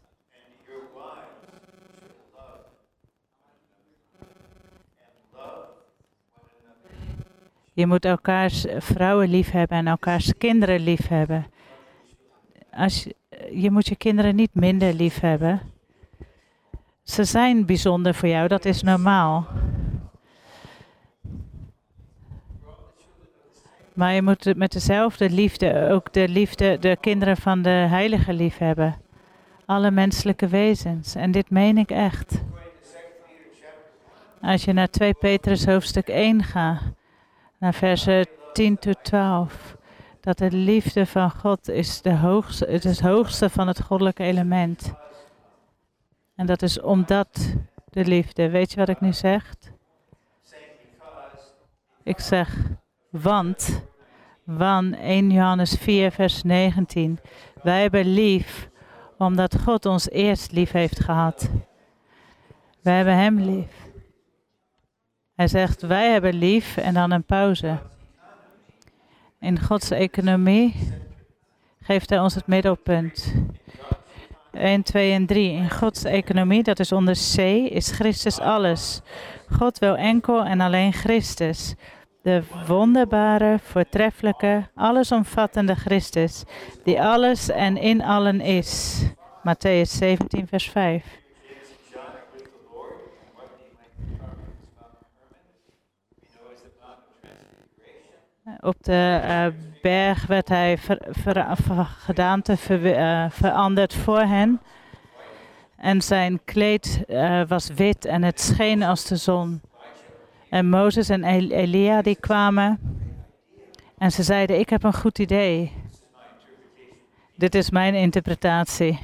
Je moet elkaars vrouwen lief hebben en elkaars kinderen lief hebben. Je moet je kinderen niet minder lief hebben. Ze zijn bijzonder voor jou, dat is normaal. Maar je moet met dezelfde liefde ook de kinderen van de heilige lief hebben. Alle menselijke wezens. En dit meen ik echt. Als je naar 2 Petrus hoofdstuk 1 gaat, naar versen 10 tot 12. Dat de liefde van God is het hoogste van het goddelijke element. En dat is omdat de liefde. Weet je wat ik nu zeg? Ik zeg, want 1 Johannes 4 vers 19. Wij hebben lief, omdat God ons eerst lief heeft gehad. Wij hebben hem lief. Hij zegt, wij hebben lief en dan een pauze. In Gods economie geeft hij ons het middelpunt. 1, 2 en 3. In Gods economie, dat is onder C, is Christus alles. God wil enkel en alleen Christus. De wonderbare, voortreffelijke, allesomvattende Christus, die alles en in allen is. Mattheüs 17 vers 5. Op de berg werd hij gedaante veranderd voor hen. En zijn kleed was wit en het scheen als de zon. En Mozes en Elia die kwamen. En ze zeiden, ik heb een goed idee. Dit is mijn interpretatie.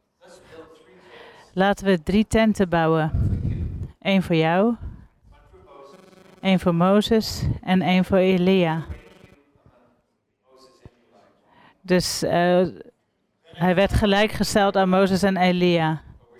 Laten we 3 tenten bouwen. 1 voor jou. 1 voor Mozes en 1 voor Elia. Dus hij werd gelijkgesteld aan Mozes en Elia.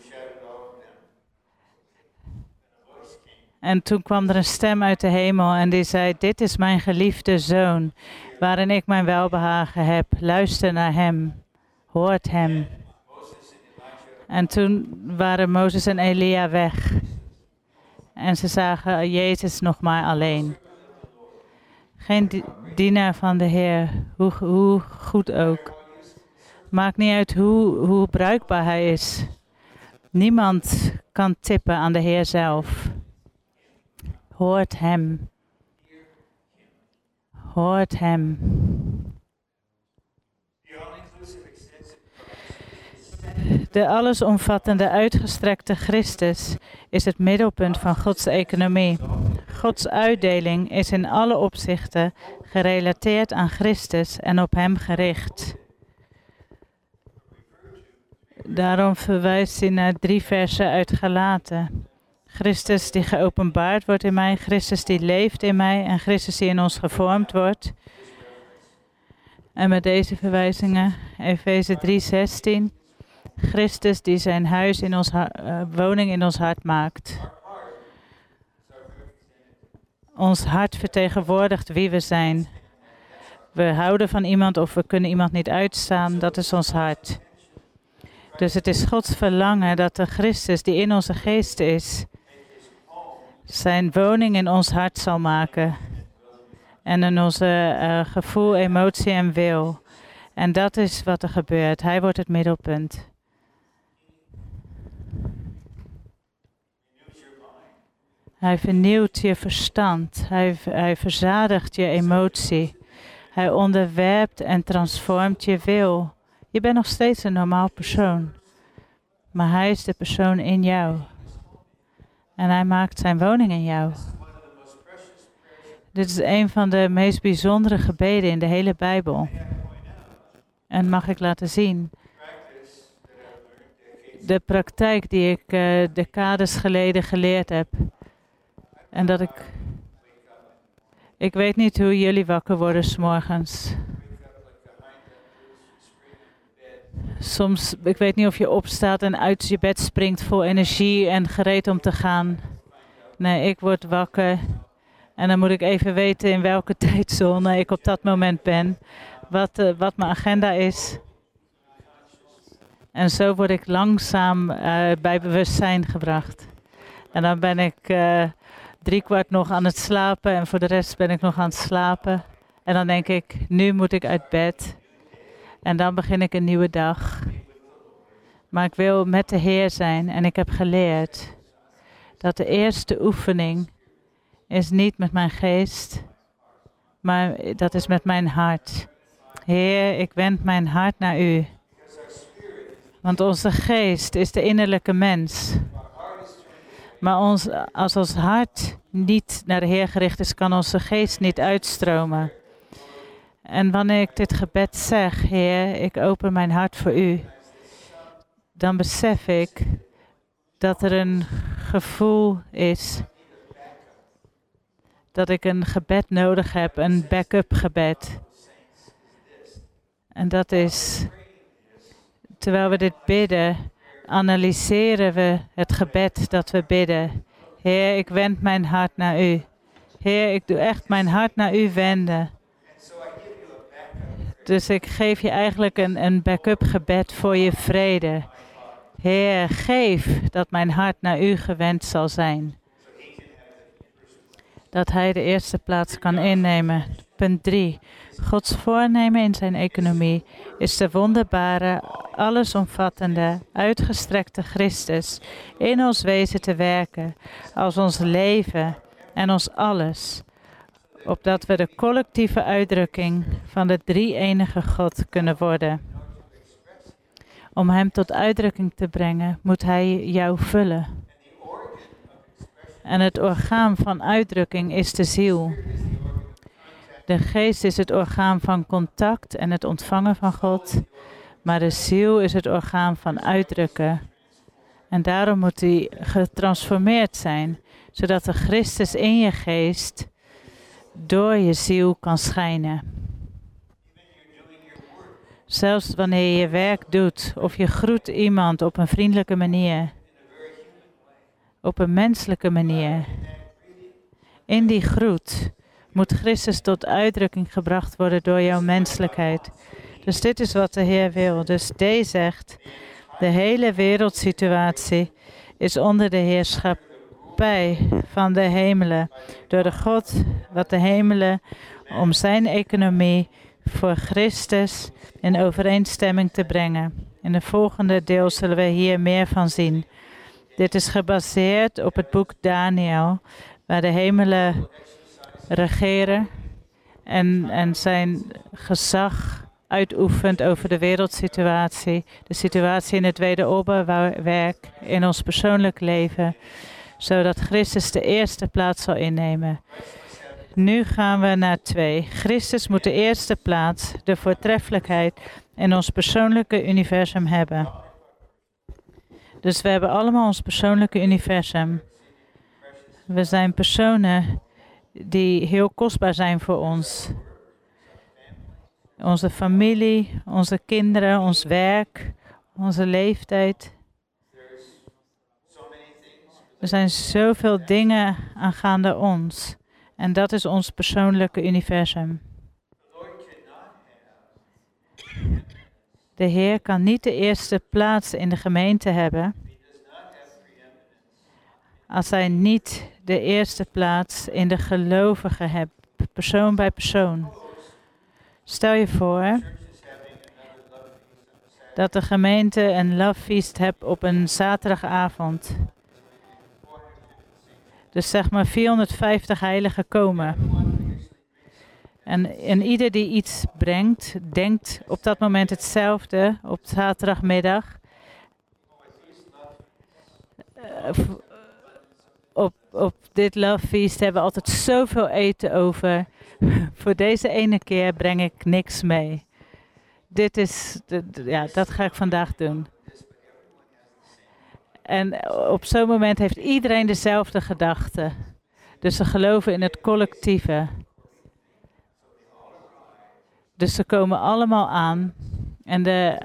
En toen kwam er een stem uit de hemel en die zei, dit is mijn geliefde zoon, waarin ik mijn welbehagen heb. Luister naar hem, hoort hem. En toen waren Mozes en Elia weg. En ze zagen Jezus nog maar alleen. Geen dienaar van de Heer, hoe goed ook. Maakt niet uit hoe bruikbaar hij is. Niemand kan tippen aan de Heer zelf. Hoort hem. Hoort hem. De allesomvattende uitgestrekte Christus is het middelpunt van Gods economie. Gods uitdeling is in alle opzichten gerelateerd aan Christus en op hem gericht. Daarom verwijst hij naar 3 versen uit Galaten. Christus die geopenbaard wordt in mij, Christus die leeft in mij en Christus die in ons gevormd wordt. En met deze verwijzingen, Efeze 3:16, Christus die zijn huis in ons woning in ons hart maakt. Ons hart vertegenwoordigt wie we zijn. We houden van iemand of we kunnen iemand niet uitstaan, dat is ons hart. Dus het is Gods verlangen dat de Christus die in onze geest is, zijn woning in ons hart zal maken. En in onze gevoel, emotie en wil. En dat is wat er gebeurt. Hij wordt het middelpunt. Hij vernieuwt je verstand. Hij verzadigt je emotie. Hij onderwerpt en transformt je wil. Je bent nog steeds een normaal persoon. Maar hij is de persoon in jou. En hij maakt zijn woning in jou. Dit is een van de meest bijzondere gebeden in de hele Bijbel. En mag ik laten zien. De praktijk die ik decades geleden geleerd heb. En dat ik weet niet hoe jullie wakker worden 's morgens. Soms, ik weet niet of je opstaat en uit je bed springt vol energie en gereed om te gaan. Nee, ik word wakker. En dan moet ik even weten in welke tijdzone ik op dat moment ben. Wat mijn agenda is. En zo word ik langzaam bij bewustzijn gebracht. En dan ben ik 3/4 nog aan het slapen en voor de rest ben ik nog aan het slapen. En dan denk ik, nu moet ik uit bed. En dan begin ik een nieuwe dag. Maar ik wil met de Heer zijn en ik heb geleerd dat de eerste oefening is niet met mijn geest, maar dat is met mijn hart. Heer, ik wend mijn hart naar u. Want onze geest is de innerlijke mens. Maar als ons hart niet naar de Heer gericht is, kan onze geest niet uitstromen. En wanneer ik dit gebed zeg, Heer, ik open mijn hart voor u, dan besef ik dat er een gevoel is dat ik een gebed nodig heb, een backup gebed. En dat is, terwijl we dit bidden, analyseren we het gebed dat we bidden. Heer, ik wend mijn hart naar u. Heer, ik doe echt mijn hart naar u wenden. Dus ik geef je eigenlijk een backup gebed voor je vrede. Heer, geef dat mijn hart naar u gewend zal zijn. Dat hij de eerste plaats kan innemen. Punt 3. Gods voornemen in zijn economie is de wonderbare, allesomvattende, uitgestrekte Christus in ons wezen te werken, als ons leven en ons alles, opdat we de collectieve uitdrukking van de drie-enige God kunnen worden. Om hem tot uitdrukking te brengen, moet hij jou vullen. En het orgaan van uitdrukking is de ziel. De geest is het orgaan van contact en het ontvangen van God, maar de ziel is het orgaan van uitdrukken. En daarom moet die getransformeerd zijn, zodat de Christus in je geest door je ziel kan schijnen. Zelfs wanneer je je werk doet of je groet iemand op een vriendelijke manier, op een menselijke manier. In die groet moet Christus tot uitdrukking gebracht worden door jouw menselijkheid. Dus dit is wat de Heer wil. Dus D zegt, de hele wereldsituatie is onder de heerschappij van de hemelen. Door de God wat de hemelen om zijn economie voor Christus in overeenstemming te brengen. In het volgende deel zullen we hier meer van zien. Dit is gebaseerd op het boek Daniel, waar de hemelen regeren en zijn gezag uitoefent over de wereldsituatie, de situatie in het wederopbouwwerk, in ons persoonlijk leven, zodat Christus de eerste plaats zal innemen. Nu gaan we naar 2. Christus moet de eerste plaats, de voortreffelijkheid in ons persoonlijke universum hebben. Dus we hebben allemaal ons persoonlijke universum. We zijn personen die heel kostbaar zijn voor ons. Onze familie, onze kinderen, ons werk, onze leeftijd. Er zijn zoveel dingen aangaande ons. En dat is ons persoonlijke universum. De Heer kan niet de eerste plaats in de gemeente hebben als Hij niet de eerste plaats in de gelovigen hebt, persoon bij persoon. Stel je voor dat de gemeente een love feast hebt op een zaterdagavond. Dus zeg maar 450 heiligen komen. En ieder die iets brengt, denkt op dat moment hetzelfde op zaterdagmiddag. Op dit love feast hebben we altijd zoveel eten over. Voor deze ene keer breng ik niks mee. Dat ga ik vandaag doen. En op zo'n moment heeft iedereen dezelfde gedachte. Dus ze geloven in het collectieve. Dus ze komen allemaal aan. En de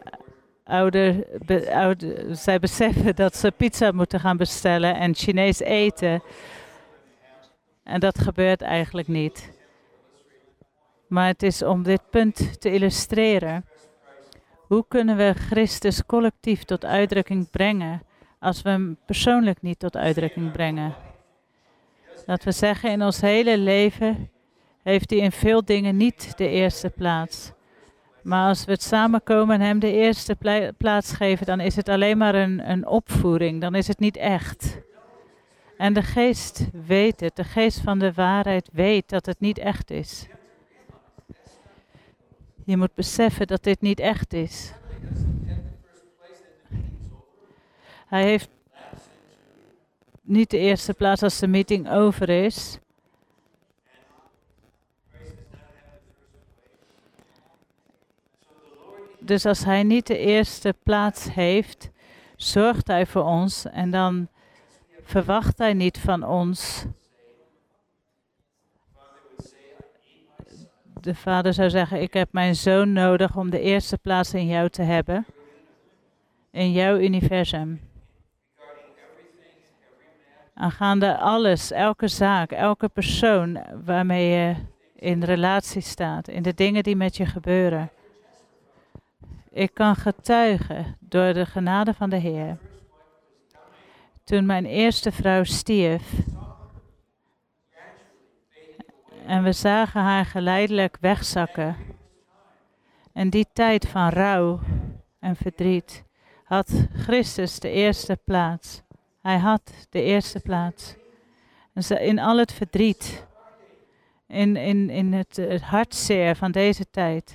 zij beseffen dat ze pizza moeten gaan bestellen en Chinees eten. En dat gebeurt eigenlijk niet. Maar het is om dit punt te illustreren. Hoe kunnen we Christus collectief tot uitdrukking brengen als we hem persoonlijk niet tot uitdrukking brengen? Dat we zeggen, in ons hele leven heeft hij in veel dingen niet de eerste plaats. Maar als we het samenkomen en hem de eerste plaats geven, dan is het alleen maar een opvoering. Dan is het niet echt. En de geest weet het. De geest van de waarheid weet dat het niet echt is. Je moet beseffen dat dit niet echt is. Hij heeft niet de eerste plaats als de meeting over is. Dus als hij niet de eerste plaats heeft, zorgt hij voor ons en dan verwacht hij niet van ons. De vader zou zeggen, ik heb mijn zoon nodig om de eerste plaats in jou te hebben. In jouw universum. Aangaande alles, elke zaak, elke persoon waarmee je in relatie staat. In de dingen die met je gebeuren. Ik kan getuigen door de genade van de Heer. Toen mijn eerste vrouw stierf en we zagen haar geleidelijk wegzakken. En die tijd van rouw en verdriet had Christus de eerste plaats. Hij had de eerste plaats. In al het verdriet, in het hartzeer van deze tijd.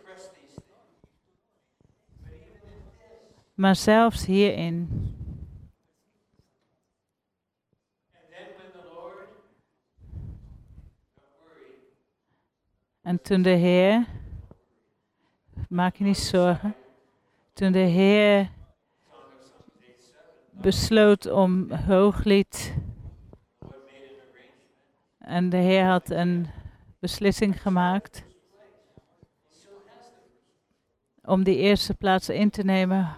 Maar zelfs hierin. En toen de Heer, maak je niet zorgen, toen de Heer besloot om Hooglied, en de Heer had een beslissing gemaakt om die eerste plaats in te nemen.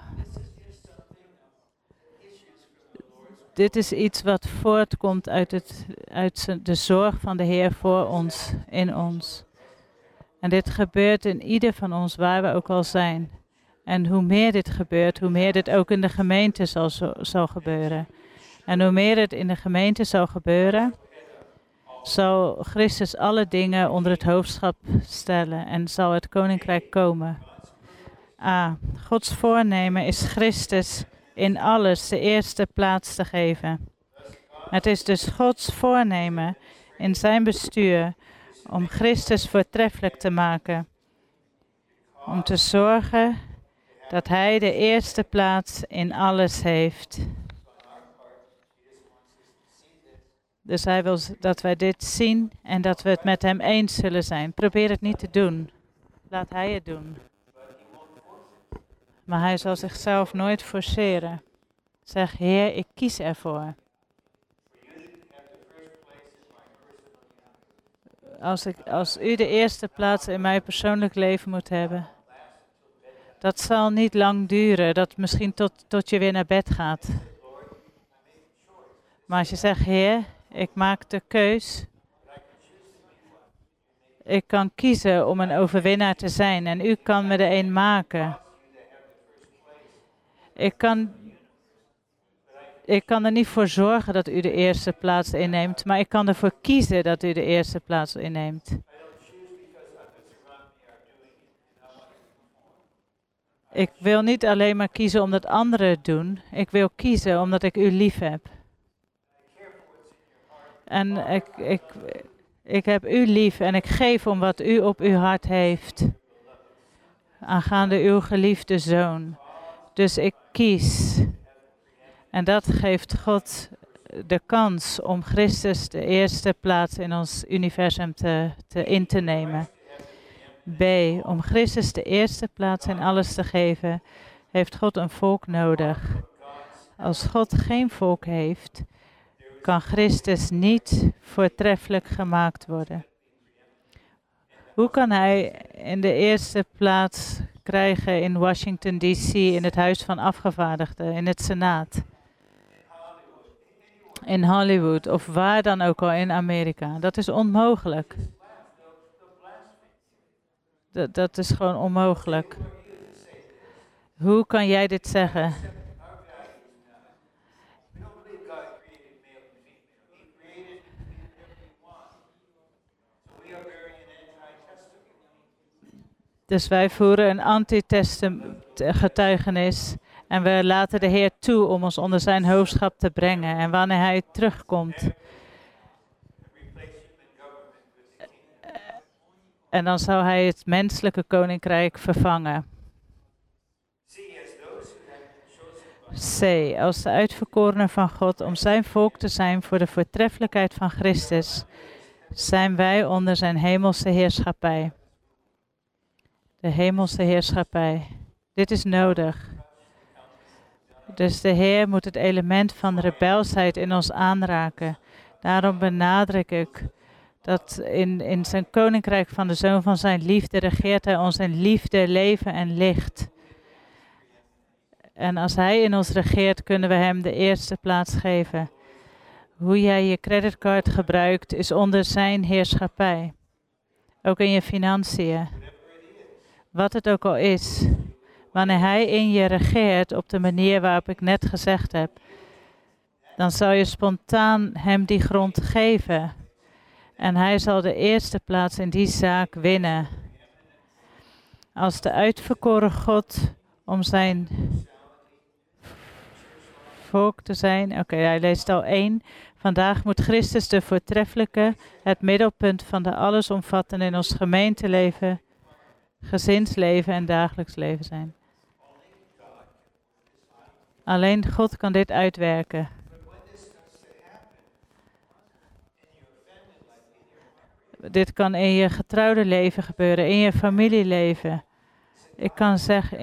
Dit is iets wat voortkomt uit de zorg van de Heer voor ons, in ons. En dit gebeurt in ieder van ons, waar we ook al zijn. En hoe meer dit gebeurt, hoe meer dit ook in de gemeente zal gebeuren. En hoe meer het in de gemeente zal gebeuren, zal Christus alle dingen onder het hoofdschap stellen en zal het koninkrijk komen. Gods voornemen is Christus in alles de eerste plaats te geven. Het is dus Gods voornemen in zijn bestuur om Christus voortreffelijk te maken. Om te zorgen dat hij de eerste plaats in alles heeft. Dus hij wil dat wij dit zien en dat we het met hem eens zullen zijn. Probeer het niet te doen. Laat hij het doen. Maar hij zal zichzelf nooit forceren. Zeg, Heer, ik kies ervoor. Als u de eerste plaats in mijn persoonlijk leven moet hebben, dat zal niet lang duren, dat misschien tot je weer naar bed gaat. Maar als je zegt, Heer, ik maak de keus. Ik kan kiezen om een overwinnaar te zijn en u kan me er een maken. Ik kan er niet voor zorgen dat u de eerste plaats inneemt, maar ik kan ervoor kiezen dat u de eerste plaats inneemt. Ik wil niet alleen maar kiezen omdat anderen het doen. Ik wil kiezen omdat ik u lief heb. En ik heb u lief en ik geef om wat u op uw hart heeft. Aangaande uw geliefde zoon. Dus ik kies. En dat geeft God de kans om Christus de eerste plaats in ons universum in te nemen. B. Om Christus de eerste plaats in alles te geven, heeft God een volk nodig. Als God geen volk heeft, kan Christus niet voortreffelijk gemaakt worden. Hoe kan hij in de eerste plaats krijgen in Washington D.C., in het Huis van Afgevaardigden, in het Senaat? In Hollywood of waar dan ook al in Amerika. Dat is onmogelijk. Dat is gewoon onmogelijk. Hoe kan jij dit zeggen? Dus wij voeren een anti-getuigenis en we laten de Heer toe om ons onder zijn hoofdschap te brengen. En wanneer hij terugkomt, en dan zou hij het menselijke koninkrijk vervangen. C. Als de uitverkorenen van God om zijn volk te zijn voor de voortreffelijkheid van Christus, zijn wij onder zijn hemelse heerschappij. De hemelse heerschappij. Dit is nodig. Dus de Heer moet het element van rebelsheid in ons aanraken. Daarom benadruk ik dat in zijn koninkrijk van de Zoon van zijn liefde regeert hij ons in liefde, leven en licht. En als hij in ons regeert, kunnen we hem de eerste plaats geven. Hoe jij je creditcard gebruikt, is onder zijn heerschappij. Ook in je financiën. Wat het ook al is. Wanneer hij in je regeert op de manier waarop ik net gezegd heb, dan zal je spontaan hem die grond geven. En hij zal de eerste plaats in die zaak winnen. Als de uitverkoren God om zijn volk te zijn. Oké, hij leest al 1. Vandaag moet Christus de voortreffelijke, het middelpunt van de allesomvattende in ons gemeenteleven, gezinsleven en dagelijks leven zijn. Alleen God kan dit uitwerken. Dit kan in je getrouwde leven gebeuren, in je familieleven. Ik kan zeggen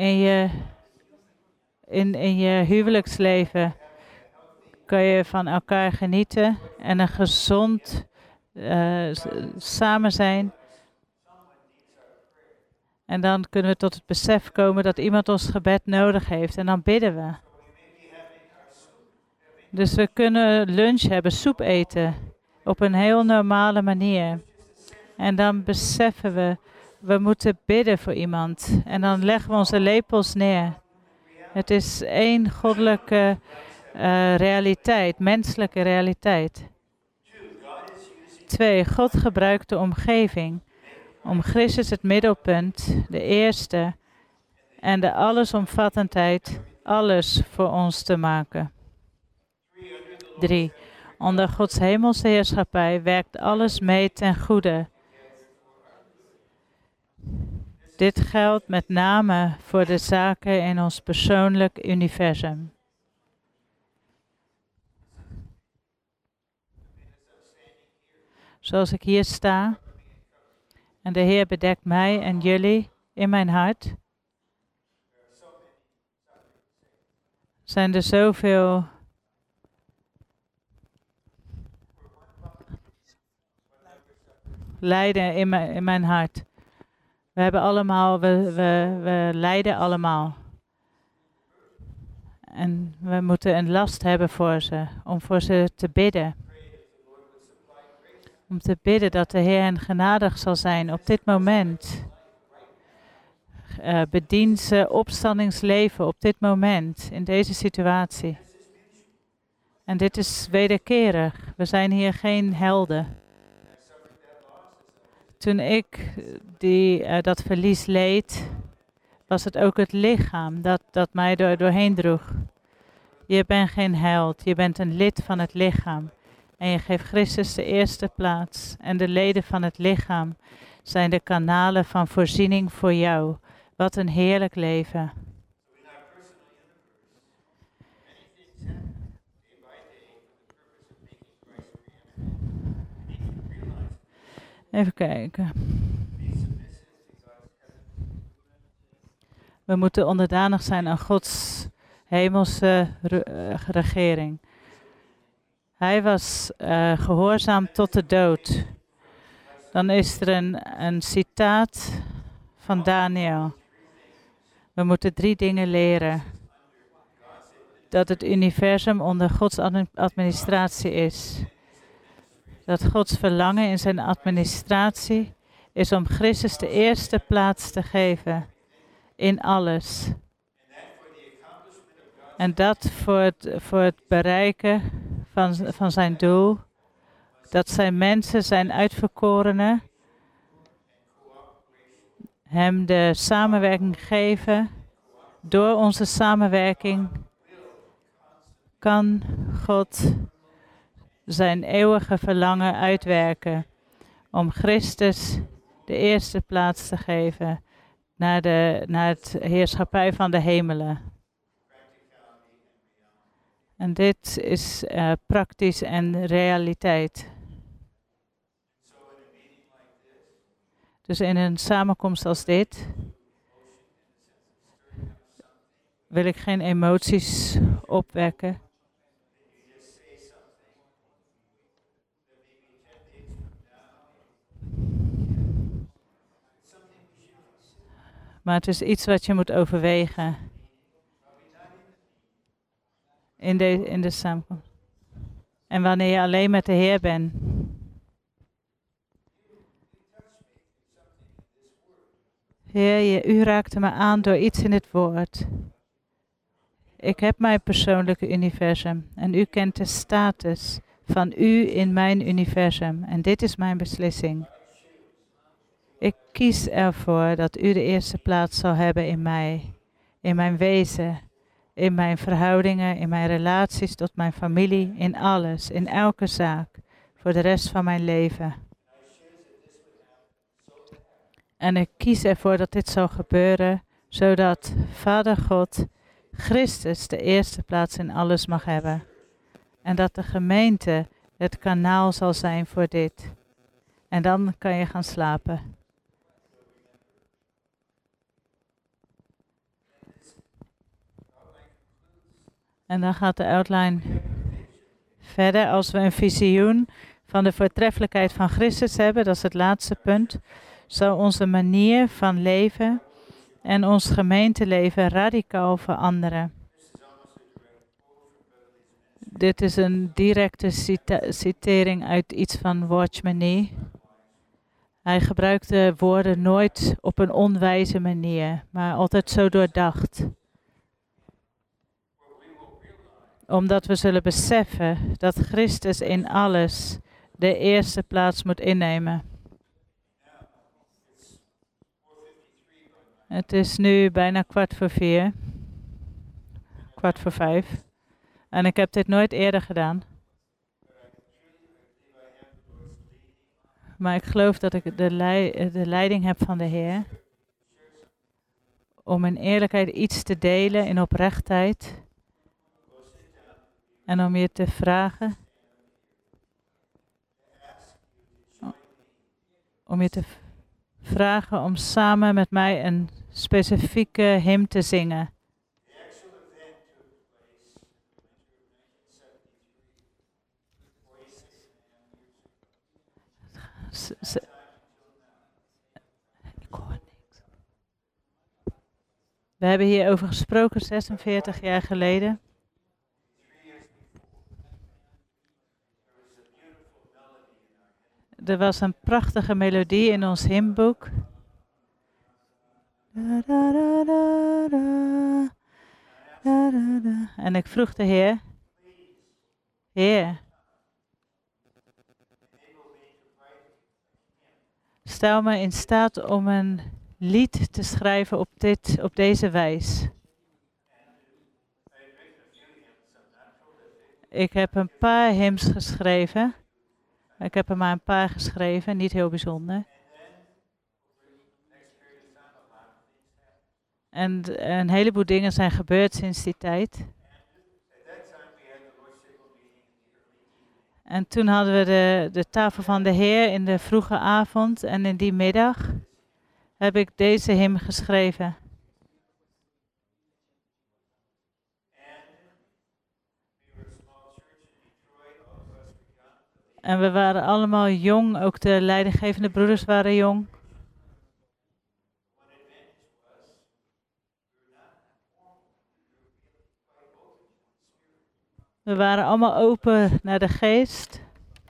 in je huwelijksleven kan je van elkaar genieten en een gezond samen zijn. En dan kunnen we tot het besef komen dat iemand ons gebed nodig heeft en dan bidden we. Dus we kunnen lunch hebben, soep eten, op een heel normale manier. En dan beseffen we moeten bidden voor iemand. En dan leggen we onze lepels neer. Het is één goddelijke realiteit, menselijke realiteit. 2. God gebruikt de omgeving om Christus het middelpunt, de eerste en de allesomvattendheid, alles voor ons te maken. 3. Onder Gods hemelse heerschappij werkt alles mee ten goede. Dit geldt met name voor de zaken in ons persoonlijk universum. zoals ik hier sta. En de Heer bedekt mij en jullie in mijn hart. Zijn er zoveel lijden in mijn hart. We hebben allemaal, we lijden allemaal. En we moeten een last hebben voor ze, om voor ze te bidden. Om te bidden dat de Heer hen genadig zal zijn op dit moment. Bedien ze opstandingsleven op dit moment, in deze situatie. En dit is wederkerig. We zijn hier geen helden. Toen ik dat verlies leed, was het ook het lichaam dat mij doorheen droeg. Je bent geen held, je bent een lid van het lichaam. En je geeft Christus de eerste plaats. En de leden van het lichaam zijn de kanalen van voorziening voor jou. Wat een heerlijk leven. Even kijken. We moeten onderdanig zijn aan Gods hemelse regering. Hij was gehoorzaam tot de dood. Dan is er een citaat van Daniel. We moeten 3 dingen leren. Dat het universum onder Gods administratie is. Dat Gods verlangen in zijn administratie is om Christus de eerste plaats te geven in alles. En dat voor het bereiken van zijn doel, dat zijn mensen, zijn uitverkorenen, hem de samenwerking geven. Door onze samenwerking kan God zijn eeuwige verlangen uitwerken om Christus de eerste plaats te geven naar het heerschappij van de hemelen. En dit is praktisch en realiteit. Dus in een samenkomst als dit wil ik geen emoties opwekken. Maar het is iets wat je moet overwegen in de samenkomst. En wanneer je alleen met de Heer bent. Heer, u raakte me aan door iets in het woord. Ik heb mijn persoonlijke universum en u kent de status van u in mijn universum. En dit is mijn beslissing. Ik kies ervoor dat u de eerste plaats zal hebben in mij, in mijn wezen, in mijn verhoudingen, in mijn relaties tot mijn familie, in alles, in elke zaak, voor de rest van mijn leven. En ik kies ervoor dat dit zal gebeuren, zodat Vader God Christus de eerste plaats in alles mag hebben. En dat de gemeente het kanaal zal zijn voor dit. En dan kan je gaan slapen. En dan gaat de outline verder. Als we een visioen van de voortreffelijkheid van Christus hebben, dat is het laatste punt, zal onze manier van leven en ons gemeenteleven radicaal veranderen. Dit is een directe citering uit iets van Watchman Nee. Hij gebruikte woorden nooit op een onwijze manier, maar altijd zo doordacht. Omdat we zullen beseffen dat Christus in alles de eerste plaats moet innemen. Het is nu bijna 4:15. 4:45. En ik heb dit nooit eerder gedaan. Maar ik geloof dat ik de leiding heb van de Heer. Om in eerlijkheid iets te delen in oprechtheid. En om je te vragen om je te vragen om samen met mij een specifieke hymn te zingen. Ik hoor niks. We hebben hierover gesproken 46 jaar geleden. Er was een prachtige melodie in ons hymnboek. En ik vroeg de Heer, Heer, stel me in staat om een lied te schrijven op deze wijs. Ik heb een paar hymns geschreven. Ik heb er maar een paar geschreven, niet heel bijzonder. En een heleboel dingen zijn gebeurd sinds die tijd. En toen hadden we de tafel van de Heer in de vroege avond. En in die middag heb ik deze hymn geschreven. En we waren allemaal jong, ook de leidinggevende broeders waren jong. We waren allemaal open naar de geest.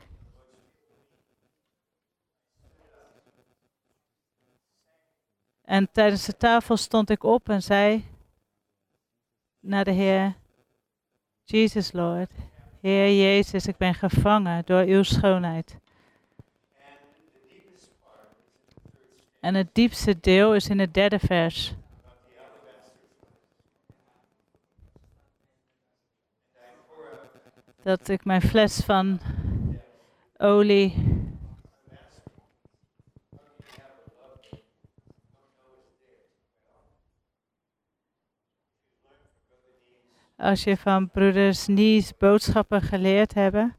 En tijdens de tafel stond ik op en zei naar de Heer, Jesus Lord, Heer Jezus, ik ben gevangen door uw schoonheid. En het diepste deel is in het 3e vers. Dat ik mijn fles van olie als je van broeders Nies boodschappen geleerd hebben,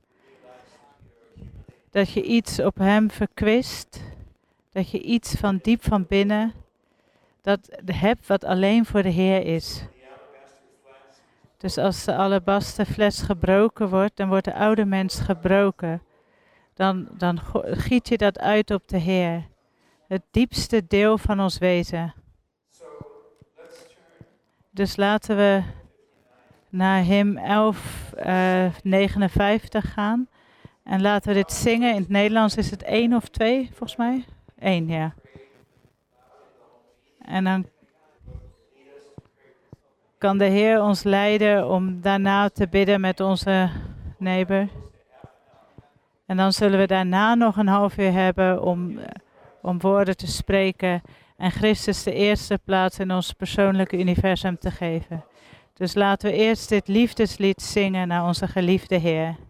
dat je iets op hem verkwist, dat je iets van diep van binnen, dat hebt wat alleen voor de Heer is. Dus als de alabasterfles gebroken wordt, dan wordt de oude mens gebroken. Dan giet je dat uit op de Heer. Het diepste deel van ons wezen. Dus laten we naar hymn 1159 gaan. En laten we dit zingen. In het Nederlands is het 1 of 2, volgens mij. 1, ja. En dan kan de Heer ons leiden om daarna te bidden met onze neighbor. En dan zullen we daarna nog een half uur hebben om woorden te spreken en Christus de eerste plaats in ons persoonlijke universum te geven. Dus laten we eerst dit liefdeslied zingen naar onze geliefde Heer.